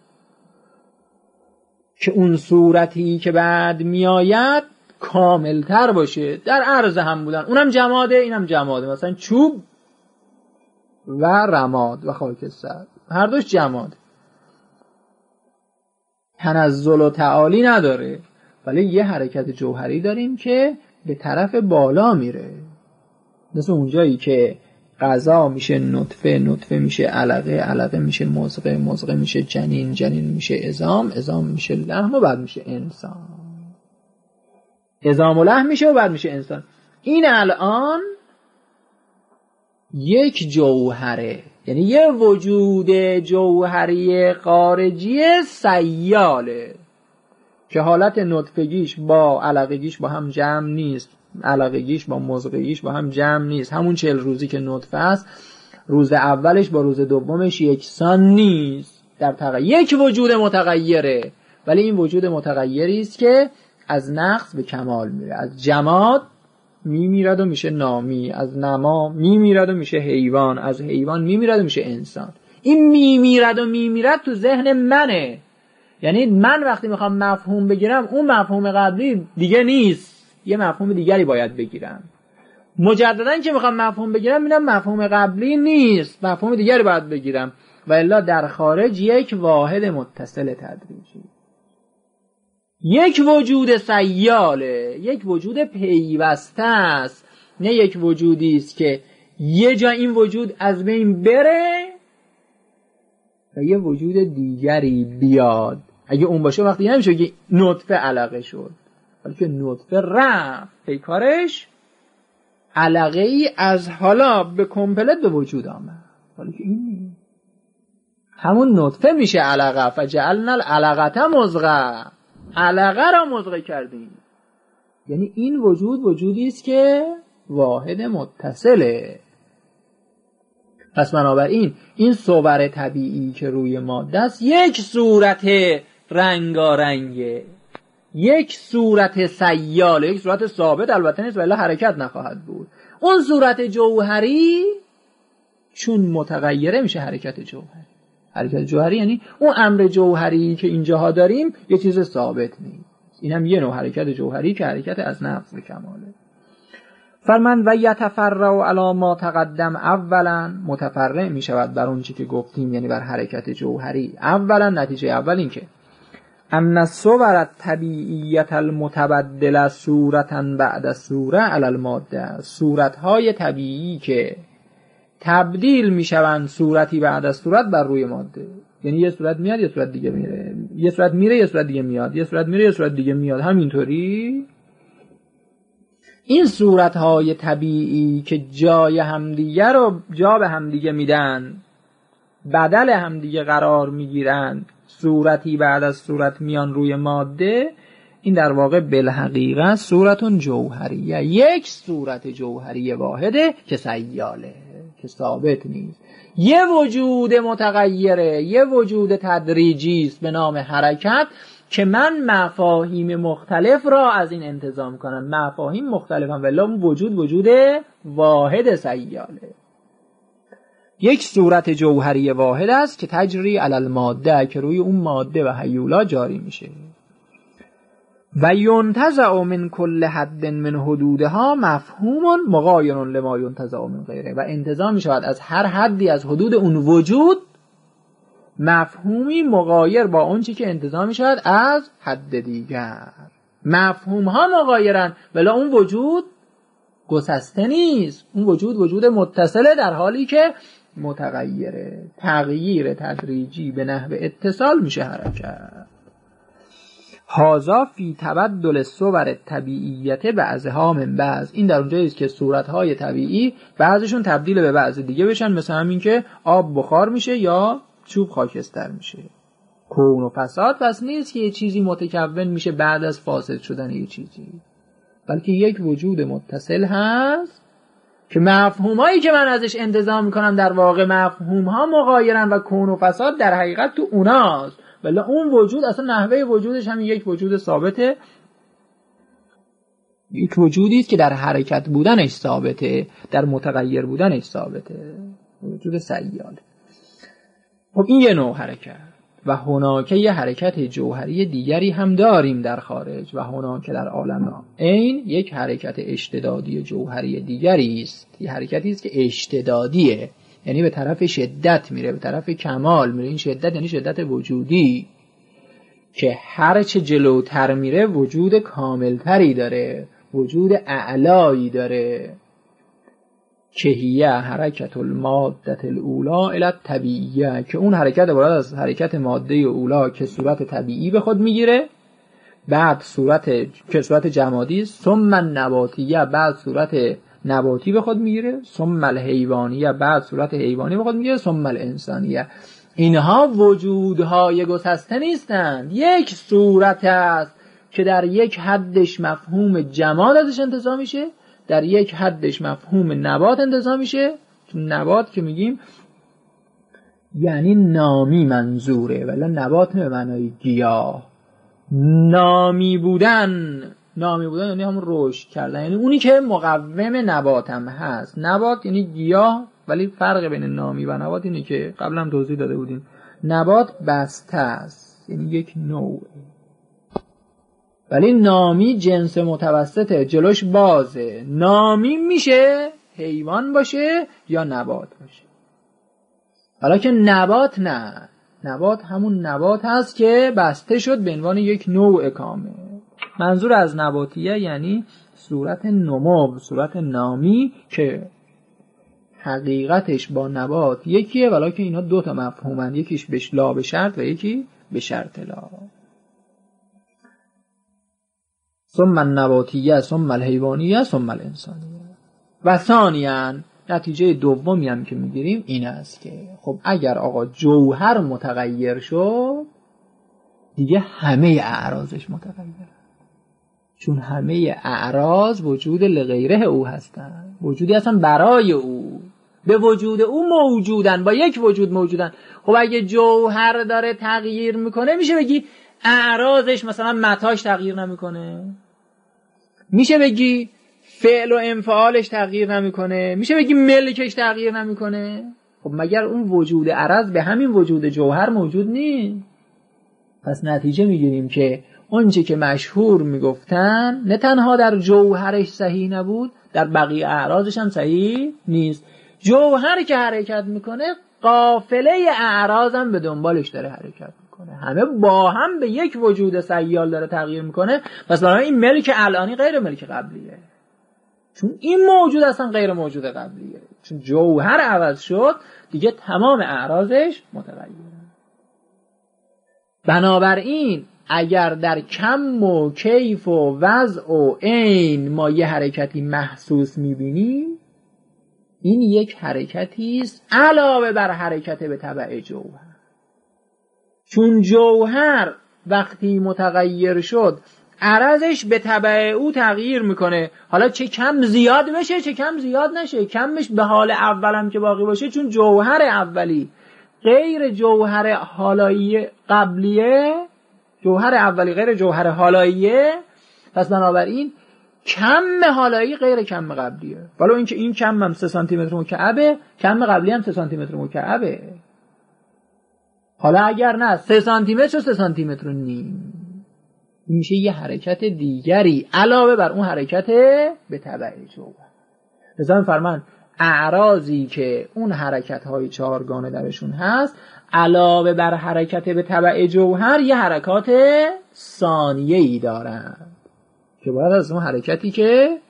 که اون صورتی که بعد میآید کاملتر باشه، در عرض هم بودن، اونم جماده اینم جماده، مثلا چوب و رماد و خاکستر هر دوش جماده، تنزل و تعالی نداره، ولی یه حرکت جوهری داریم که به طرف بالا میره، مثل اونجایی که غذا میشه نطفه، نطفه میشه علقه، علقه میشه مضغه، مضغه میشه جنین، جنین میشه عظام، عظام میشه لحم و بعد میشه انسان، عظام و لحم میشه و بعد میشه انسان. این الان یک جوهره، یعنی یه وجود جوهری خارجی سیاله که حالت نطفگیش با علقگیش با هم جمع نیست، علقگیش با مضغگیش با هم جمع نیست، همون چهل روزی که نطفه است روز اولش با روز دومش یکسان نیست، در تغییر یک وجود متغیره، ولی این وجود متغیری است که از نقص به کمال میره، از جماد میمیرد و میشه نامی، از نما میمیرد و میشه حیوان، از حیوان میمیرد و میشه انسان. این میمیرد و میمیرد تو ذهن منه، یعنی من وقتی میخوام مفهوم بگیرم اون مفهوم قبلی دیگه نیست، یه مفهوم دیگری باید بگیرم. مجددا که میخوام مفهوم بگیرم میبینم مفهوم قبلی نیست، مفهوم دیگری باید بگیرم، و الا در خارج یک واحد متصل تدریجی، یک وجود سیاله، یک وجود پیوسته است، نه یک وجودی است که یه جا این وجود از بین بره و یه وجود دیگری بیاد. اگه اون باشه وقتی نمیشه که نطفه علقه شد، بلکه نطفه رفت پیکارش، علقه ای از حالا به کمپلت به وجود آمد، بلکه این همون نطفه میشه علقه، فجعلنا العلقة مضغة، علقه را مضغه کردیم. یعنی این وجود وجودی است که واحد متصله. پس بنابراین این صور طبیعی که روی ماده است یک صورت رنگارنگه، یک صورت سیاله، یک صورت ثابت البته نیست ولی حرکت نخواهد بود. اون صورت جوهری چون متغیره میشه حرکت جوهری. حرکت جوهری یعنی اون امر جوهری که اینجاها داریم یه چیز ثابت نیست، این هم یه نوع حرکت جوهری که حرکت از نقص به کماله. فرمان و یتفرع علی ما تقدم، اولا متفرع می شود بر اون چی که گفتیم، یعنی بر حرکت جوهری. اولا نتیجه اول این که ان الصور الطبیعیت المتبدله صورتا بعد صوره علی الماده، صورتهای طبیعی که تبدیل می شوند صورتی بعد از صورت بر روی ماده، یعنی یه صورت میاد یه صورت دیگه میره، یه صورت میره یه صورت دیگه میاد، یه صورت میره یه صورت دیگه میاد، همینطوری این صورتهای طبیعی که جای همدیگه رو جا به همدیگه میدن، بدل همدیگه قرار میگیرن، صورتی بعد از صورت میان روی ماده، این در واقع بالحقیقه صورتون جوهریه، یک صورت جوهری واحده که سیاله، که ثابت نیست، یه وجود متغیره، یه وجود تدریجی است به نام حرکت که من مفاهیم مختلف را از این انتظام کنم. مفاهیم مختلف هم ولی اون وجود وجود واحد سیاله، یک صورت جوهری واحد است که تجری علی الماده، که روی اون ماده و هیولا جاری میشه. و ینتزع من کل حد من حدودها مفهوم مغایر لما ینتزع من غیره، و انتزاع می شود از هر حدی از حدود اون وجود مفهومی مغایر با اون چی که انتزاع می شود از حد دیگر. مفهوم ها مغایرن ولی اون وجود گسسته نیست، اون وجود وجود متصله در حالی که متغیره. تغییر تدریجی به نحو اتصال میشه حرکت. هازا فی تبدل الصور طبیعیت بعضها من بعض، این در اونجایی است که صورتهای طبیعی بعضشون تبدیل به بعض دیگه بشن، مثل همین که آب بخار میشه یا چوب خاکستر میشه. کون و فساد پس نیست که یه چیزی متکون میشه بعد از فاسد شدن یه چیزی، بلکه یک وجود متصل هست که مفهومایی که من ازش انتزاع میکنم در واقع مفهومها مغایرن و کون و فساد در حقیقت تو اوناست، ولی اون وجود اصلا نحوه وجودش همین یک وجود ثابته، یک وجودی است که در حرکت بودنش ثابته، در متغیر بودنش ثابته، وجود سیاله. خب این یه نوع حرکت. و هناکه یه حرکت جوهری دیگری هم داریم در خارج، و هناکه در عالم عین یک حرکت اشتدادی جوهری دیگری است. یه حرکتی است که اشتدادیه، یعنی به طرف شدت میره، به طرف کمال میره. این شدت یعنی شدت وجودی که هر چه جلوتر میره وجود کاملتری داره، وجود اعلایی داره، که هیه حرکت الماده الاولا الی الطبیعیه، که اون حرکت عبارت از حرکت ماده اولا که صورت طبیعی به خود میگیره، بعد صورت که صورت جمادی است، ثم النباتیه بعد صورت نباتی به خود میگیره، ثم الحیوانیه بعد صورت حیوانی به خود میگیره، ثم الانسانیه. اینها وجودهای گسسته نیستند، یک صورت است که در یک حدش مفهوم جماد ازش انتزاع میشه، در یک حدش مفهوم نبات انتزاع میشه. تو نبات که میگیم یعنی نامی منظوره، ولی نبات به معنای گیاه. نامی بودن، نامی بودن یعنی همون رشد کردن، یعنی اونی که مقوم نبات هم هست. نبات یعنی گیاه، ولی فرق بین نامی و نبات اینه که قبلا هم توضیح داده بودیم، نبات بسته است یعنی یک نوع، ولی نامی جنس متوسطه، جلوش بازه. نامی میشه حیوان باشه یا نبات باشه، حالا که نبات نه، نبات همون نبات هست که بسته شد به عنوان یک نوع کامل. منظور از نباتیه یعنی صورت نمو، صورت نامی که حقیقتش با نبات یکیه، ولی که اینا دو تا مفهومند، یکیش به لا به شرط و یکی به شرط لا. ثم النباتیه ثم الحیوانیه ثم الانسانیه. و ثانیاً نتیجه دومی هم که میگیریم این است که خب اگر آقا جوهر متغیر شد دیگه همه اعراضش متغیره، چون همه اعراض وجود لغیره او هستن، وجودی هستن برای او، به وجود او موجودن، با یک وجود موجودن. خب اگه جوهر داره تغییر میکنه میشه بگی اعراضش مثلا متاش تغییر نمیکنه، میشه بگی فعل و انفعالش تغییر نمیکنه، میشه بگی ملکش تغییر نمیکنه. خب مگر اون وجود عرض به همین وجود جوهر موجود نیست؟ پس نتیجه میگیریم که اونچه که مشهور میگفتن نه تنها در جوهرش صحیح نبود، در بقیه اعراضش هم صحیح نیست. جوهر که حرکت میکنه قافله اعراض هم به دنبالش داره حرکت میکنه، همه با هم به یک وجود سیال داره تغییر میکنه. پس برای این ملک الانی غیر ملک قبلیه، چون این موجود اصلا غیر موجود قبلیه. چون جوهر عوض شد دیگه تمام اعراضش متغیره. بنابراین اگر در کم و کیف و وضع و عین ما یه حرکتی محسوس میبینیم، این یک حرکتی است علاوه بر حرکت به تبع جوهر. چون جوهر وقتی متغیر شد عرضش به تبع او تغییر میکنه، حالا چه کم زیاد بشه چه کم زیاد نشه، کمش به حال اولم که باقی باشه، چون جوهر اولی غیر جوهر حالایی قبلیه، جوهر اولی غیر جوهر حالاییه، پس بنابراین کم حالایی غیر کم قبلیه. ولو اینکه این کم هم سه سانتی متر مکعبه، کم قبلی هم سه سانتی متر مکعبه. حالا اگر نه سه سانتی متر و سه سانتی متر و نیم، میشه یه حرکت دیگری علاوه بر اون حرکت به تبع جوهر. لذا فرمان اعراضی که اون حرکت های چهارگانه درشون هست علاوه بر حرکت به تبع جوهر یه حرکات ثانیه‌ای دارن که باید از اون حرکتی که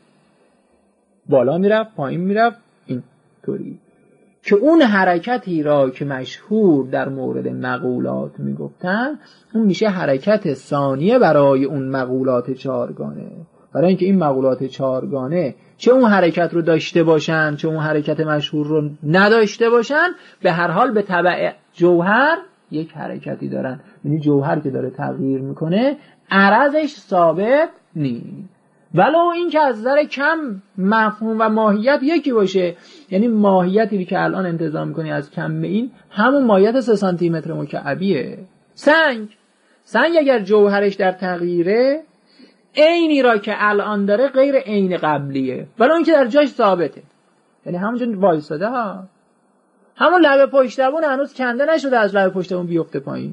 بالا میرفت پایین میرفت اینطوری، که اون حرکتی را که مشهور در مورد مقولات میگفتن اون میشه حرکت ثانیه برای اون مقولات چهارگانه. برای اینکه این مقولات چهارگانه چه اون حرکت رو داشته باشن چه اون حرکت مشهور رو نداشته باشن، به هر حال به تبع جوهر یک حرکتی دارن. یعنی جوهر که داره تغییر میکنه عرضش ثابت نیست، ولو این که از نظر کم مفهوم و ماهیت یکی باشه. یعنی ماهیتی که الان انتظار میکنی از کم این همون ماهیت سه سانتی متر مکعبیه. سنگ سنگ اگر جوهرش در تغییره، عینی را که الان داره غیر عین قبلیه، ولو این که در جاش ثابته. یعنی همونجور وایساده ها، همون لبه پشتبون هنوز کنده نشده از لبه پشتبون بیفته پایین.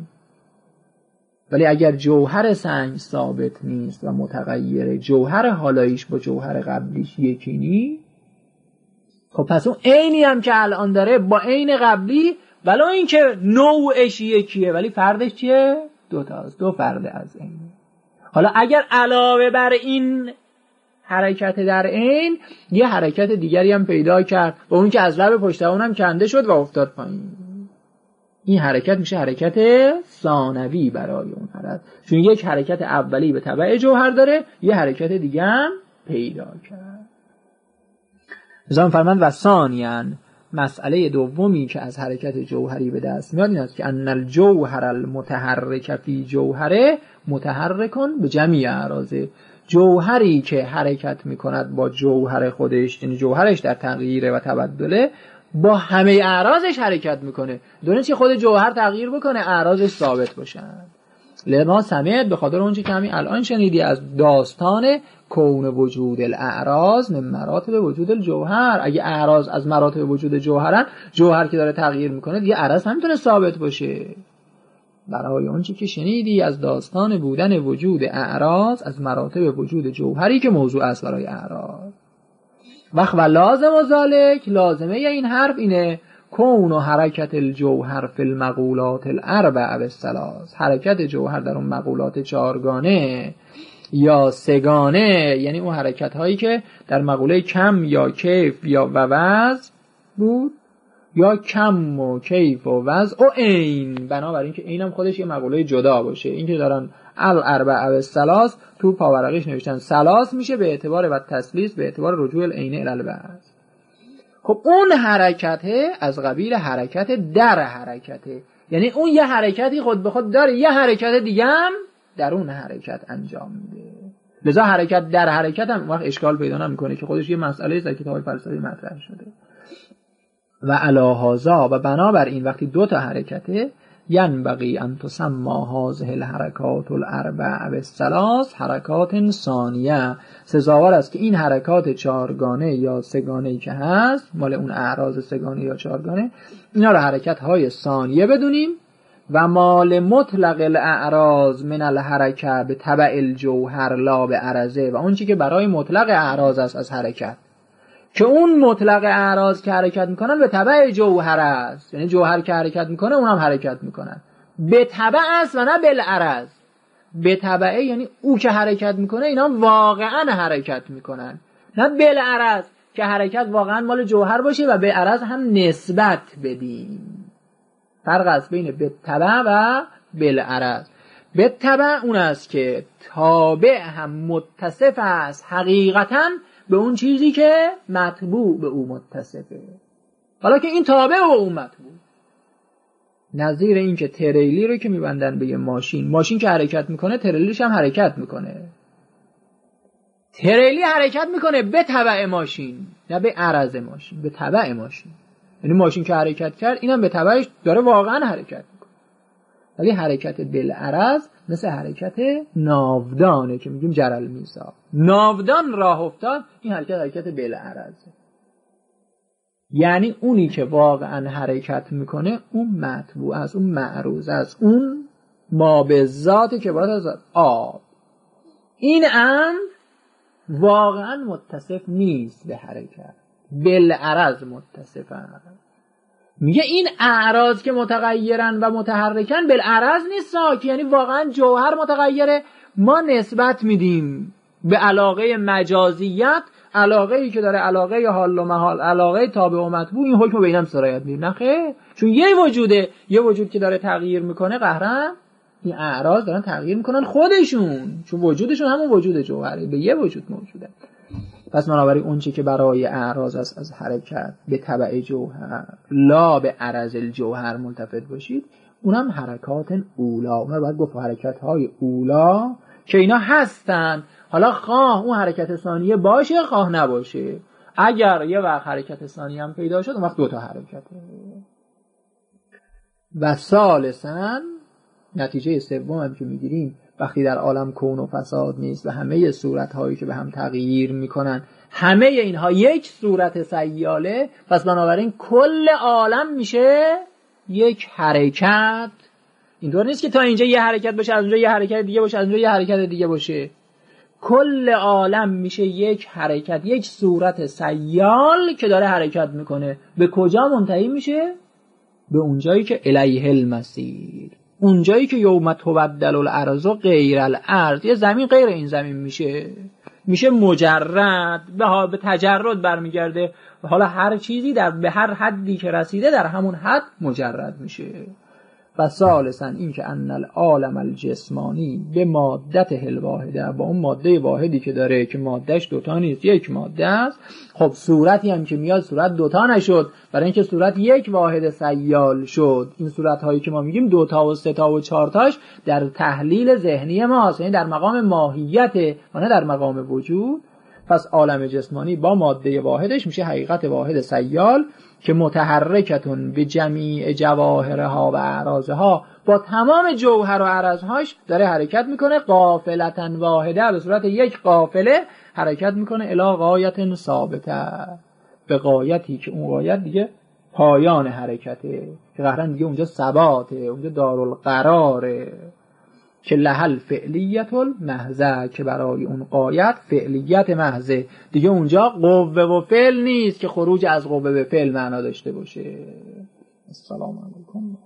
ولی اگر جوهر سنگ ثابت نیست و متغیره، جوهر حالاییش با جوهر قبلیش یکی نی، خب پس اون عینی هم که الان داره با عین قبلی، ولو این که نوعش یکیه ولی فردش چیه؟ دو تاست، دو فرد از عین. حالا اگر علاوه بر این حرکت در عین یه حرکت دیگری هم پیدا کرد با اون که از لب پشت اون هم کنده شد و افتاد پایین، این حرکت میشه حرکت ثانوی برای اون حرکت، چون یک حرکت اولی به تبع جوهر داره، یه حرکت دیگه هم پیدا کرد. نظام فرمان و ثانیاً مسئله دومی که از حرکت جوهری به دست میاد این است که ان الجوهر المتحرک فی جوهره متحرکن به جمیع اعراضه. جوهری که حرکت میکند با جوهر خودش، یعنی جوهرش در تغییره و تبدله، با همه اعراضش حرکت میکنه. دونه چی خود جوهر تغییر بکنه اعراضش ثابت باشن. لما سمعت، به خاطر اونچه که همین الان شنیدی از داستان کون وجود الاعراض من مراتب وجود الجوهر. اگه اعراض از مراتب وجود جوهرن، جوهر که داره تغییر میکنه دیگه اعراض نمیتونه ثابت باشه. برای اونچه که شنیدی از داستان بودن وجود اعراض از مراتب وجود جوهری که موضوع است برای اعراض. وقت و لازم و ذالک، لازمه این حرف اینه کون و حرکت الجوهر فی المقولات الاربع و الثلاث. حرکت جوهر در اون مقولات چهارگانه یا سگانه، یعنی اون حرکت هایی که در مقوله کم یا کیف یا و وضع بود، یا کم و کیف و وضع و عین. بنابراین که عین هم خودش یه مقوله جدا باشه. این که دارن الاربع و الثلاث تو پاورقیش نوشتن ثلاث میشه به اعتبار و تثلیث به اعتبار رجوع العین الی البعض. خب اون حرکته از قبیل حرکت در حرکته، یعنی اون یه حرکتی خود به خود داره، یه حرکت دیگه هم در اون حرکت انجام میده. لذا حرکت در حرکت هم وقت اشکال پیدا نمیکنه که خودش یه مسئله است در کتاب فلسفی مطرح شده. و علی هذا، و بنابراین وقتی دو تا حرکته، ینبغی ان تسمى هذه الحرکات الاربع و الثلاث حرکات ثانیه. سزاوار است که این حرکات چهارگانه یا سگانه‌ای که هست مال اون اعراض سگانه یا چهارگانه، اینا رو حرکت های ثانیه بدونیم. و مال مطلق الاعراض من الحرکه به تبع الجوهر لا به عرضه، و اون چی که برای مطلق اعراض است از حرکت، که اون مطلق اعراض که حرکت میکنن به تبع جوهر است، یعنی جوهر که حرکت میکنه اون هم حرکت میکنن، به تبع است و نه بالعرض. به تبعه یعنی او که حرکت میکنه اینا واقعا حرکت میکنن، نه بالعرض که حرکت واقعا مال جوهر باشه و به عرض هم نسبت بدیم. فرق است بین به تبع و بالعرض. به تبع اون است که تابع هم متصف است حقیقتا به اون چیزی که مطبوع به او متصفه، حالا که این تابع به اون مطبوع. نظیر این که تریلی رو که میبندن به یه ماشین، ماشین که حرکت میکنه تریلیش هم حرکت میکنه. تریلی حرکت میکنه به تبع ماشین، نه به عرض ماشین، به تبع ماشین. یعنی ماشین که حرکت کرد اینم به تبعش داره واقعا حرکت میکنه. ولی حرکت بالعرض مثل حرکت ناودانه که میگیم جرل میسا، ناودان راه افتاد، این حرکت حرکت بالعرضه. یعنی اونی که واقعا حرکت میکنه اون مطبوع است، اون معروض است، اون ما به ذاتی که باید از آب. این امر واقعا متصف نیست به حرکت، بالعرض متصف است. میگه این اعراض که متغیرن و متحرکن بالعرض نیست، که یعنی واقعا جوهر متغیره، ما نسبت میدیم به علاقه مجازیت، علاقه ای که داره علاقه حال و محال، علاقه تابع و مطبوع، این حکم به اینم سرایت میده. نه خیر، چون یه وجوده، یه وجود که داره تغییر میکنه قهرم، این اعراض دارن تغییر میکنن خودشون، چون وجودشون همون وجود جوهره، به یه وجود موجوده. پس بنابراین اون چی که برای اعراض است از حرکت به تبع جوهر لا به عرض الجوهر ملتفت باشید، اونم حرکات اولا. اونها باید گفت حرکت های اولا که اینا هستن، حالا خواه اون حرکت ثانیه باشه خواه نباشه. اگر یه وقت حرکت ثانیه هم پیدا شد اون وقت دوتا حرکته. و ثالثاً نتیجه سوم هم که میگیریم وقتی در عالم کون و فساد نیست و همه صورت‌هایی که به هم تغییر میکنن همه اینها یک صورت سیاله، پس بنابراین کل عالم میشه یک حرکت. اینطور نیست که تا اینجا یه حرکت باشه از اونجا یه حرکت دیگه باشه از اونجا یه حرکت دیگه باشه. کل عالم میشه یک حرکت، یک صورت سیال که داره حرکت میکنه. به کجا منتهی میشه؟ به اونجایی که الیه المسیر، اونجایی که یوم تبدل الارض غیر الارض، یه زمین غیر این زمین میشه، میشه مجرد، به به تجرد برمیگرده. حالا هر چیزی در به هر حدی که رسیده در همون حد مجرد میشه. و ثالثاً این که ان العالم الجسمانی به مادته الواحده، با اون ماده واحدی که داره که مادهش دوتا نیست یک ماده است. خب صورتی هم که میاد صورت دوتا نشد، برای اینکه صورت یک واحد سیال شد. این صورت هایی که ما میگیم دوتا و سه تا و چهار تاش در تحلیل ذهنی ماست، یعنی در مقام ماهیت و نه در مقام وجود. پس عالم جسمانی با ماده واحدش میشه حقیقت واحد سیال که متحرکتون به جمیع جواهرها و اعراضها، با تمام جوهر و عرضهاش داره حرکت میکنه. قافلتن واحده، به صورت یک قافله حرکت میکنه الی غایت ثابته، به غایتی که اون غایت دیگه پایان حرکته، که قهرن دیگه اونجا ثباته، اونجا دارالقراره، که لحل فعلیت المحضه، که برای اون غایت فعلیت محضه، دیگه اونجا قوه و فعل نیست که خروج از قوه به فعل معنا داشته باشه. السلام علیکم.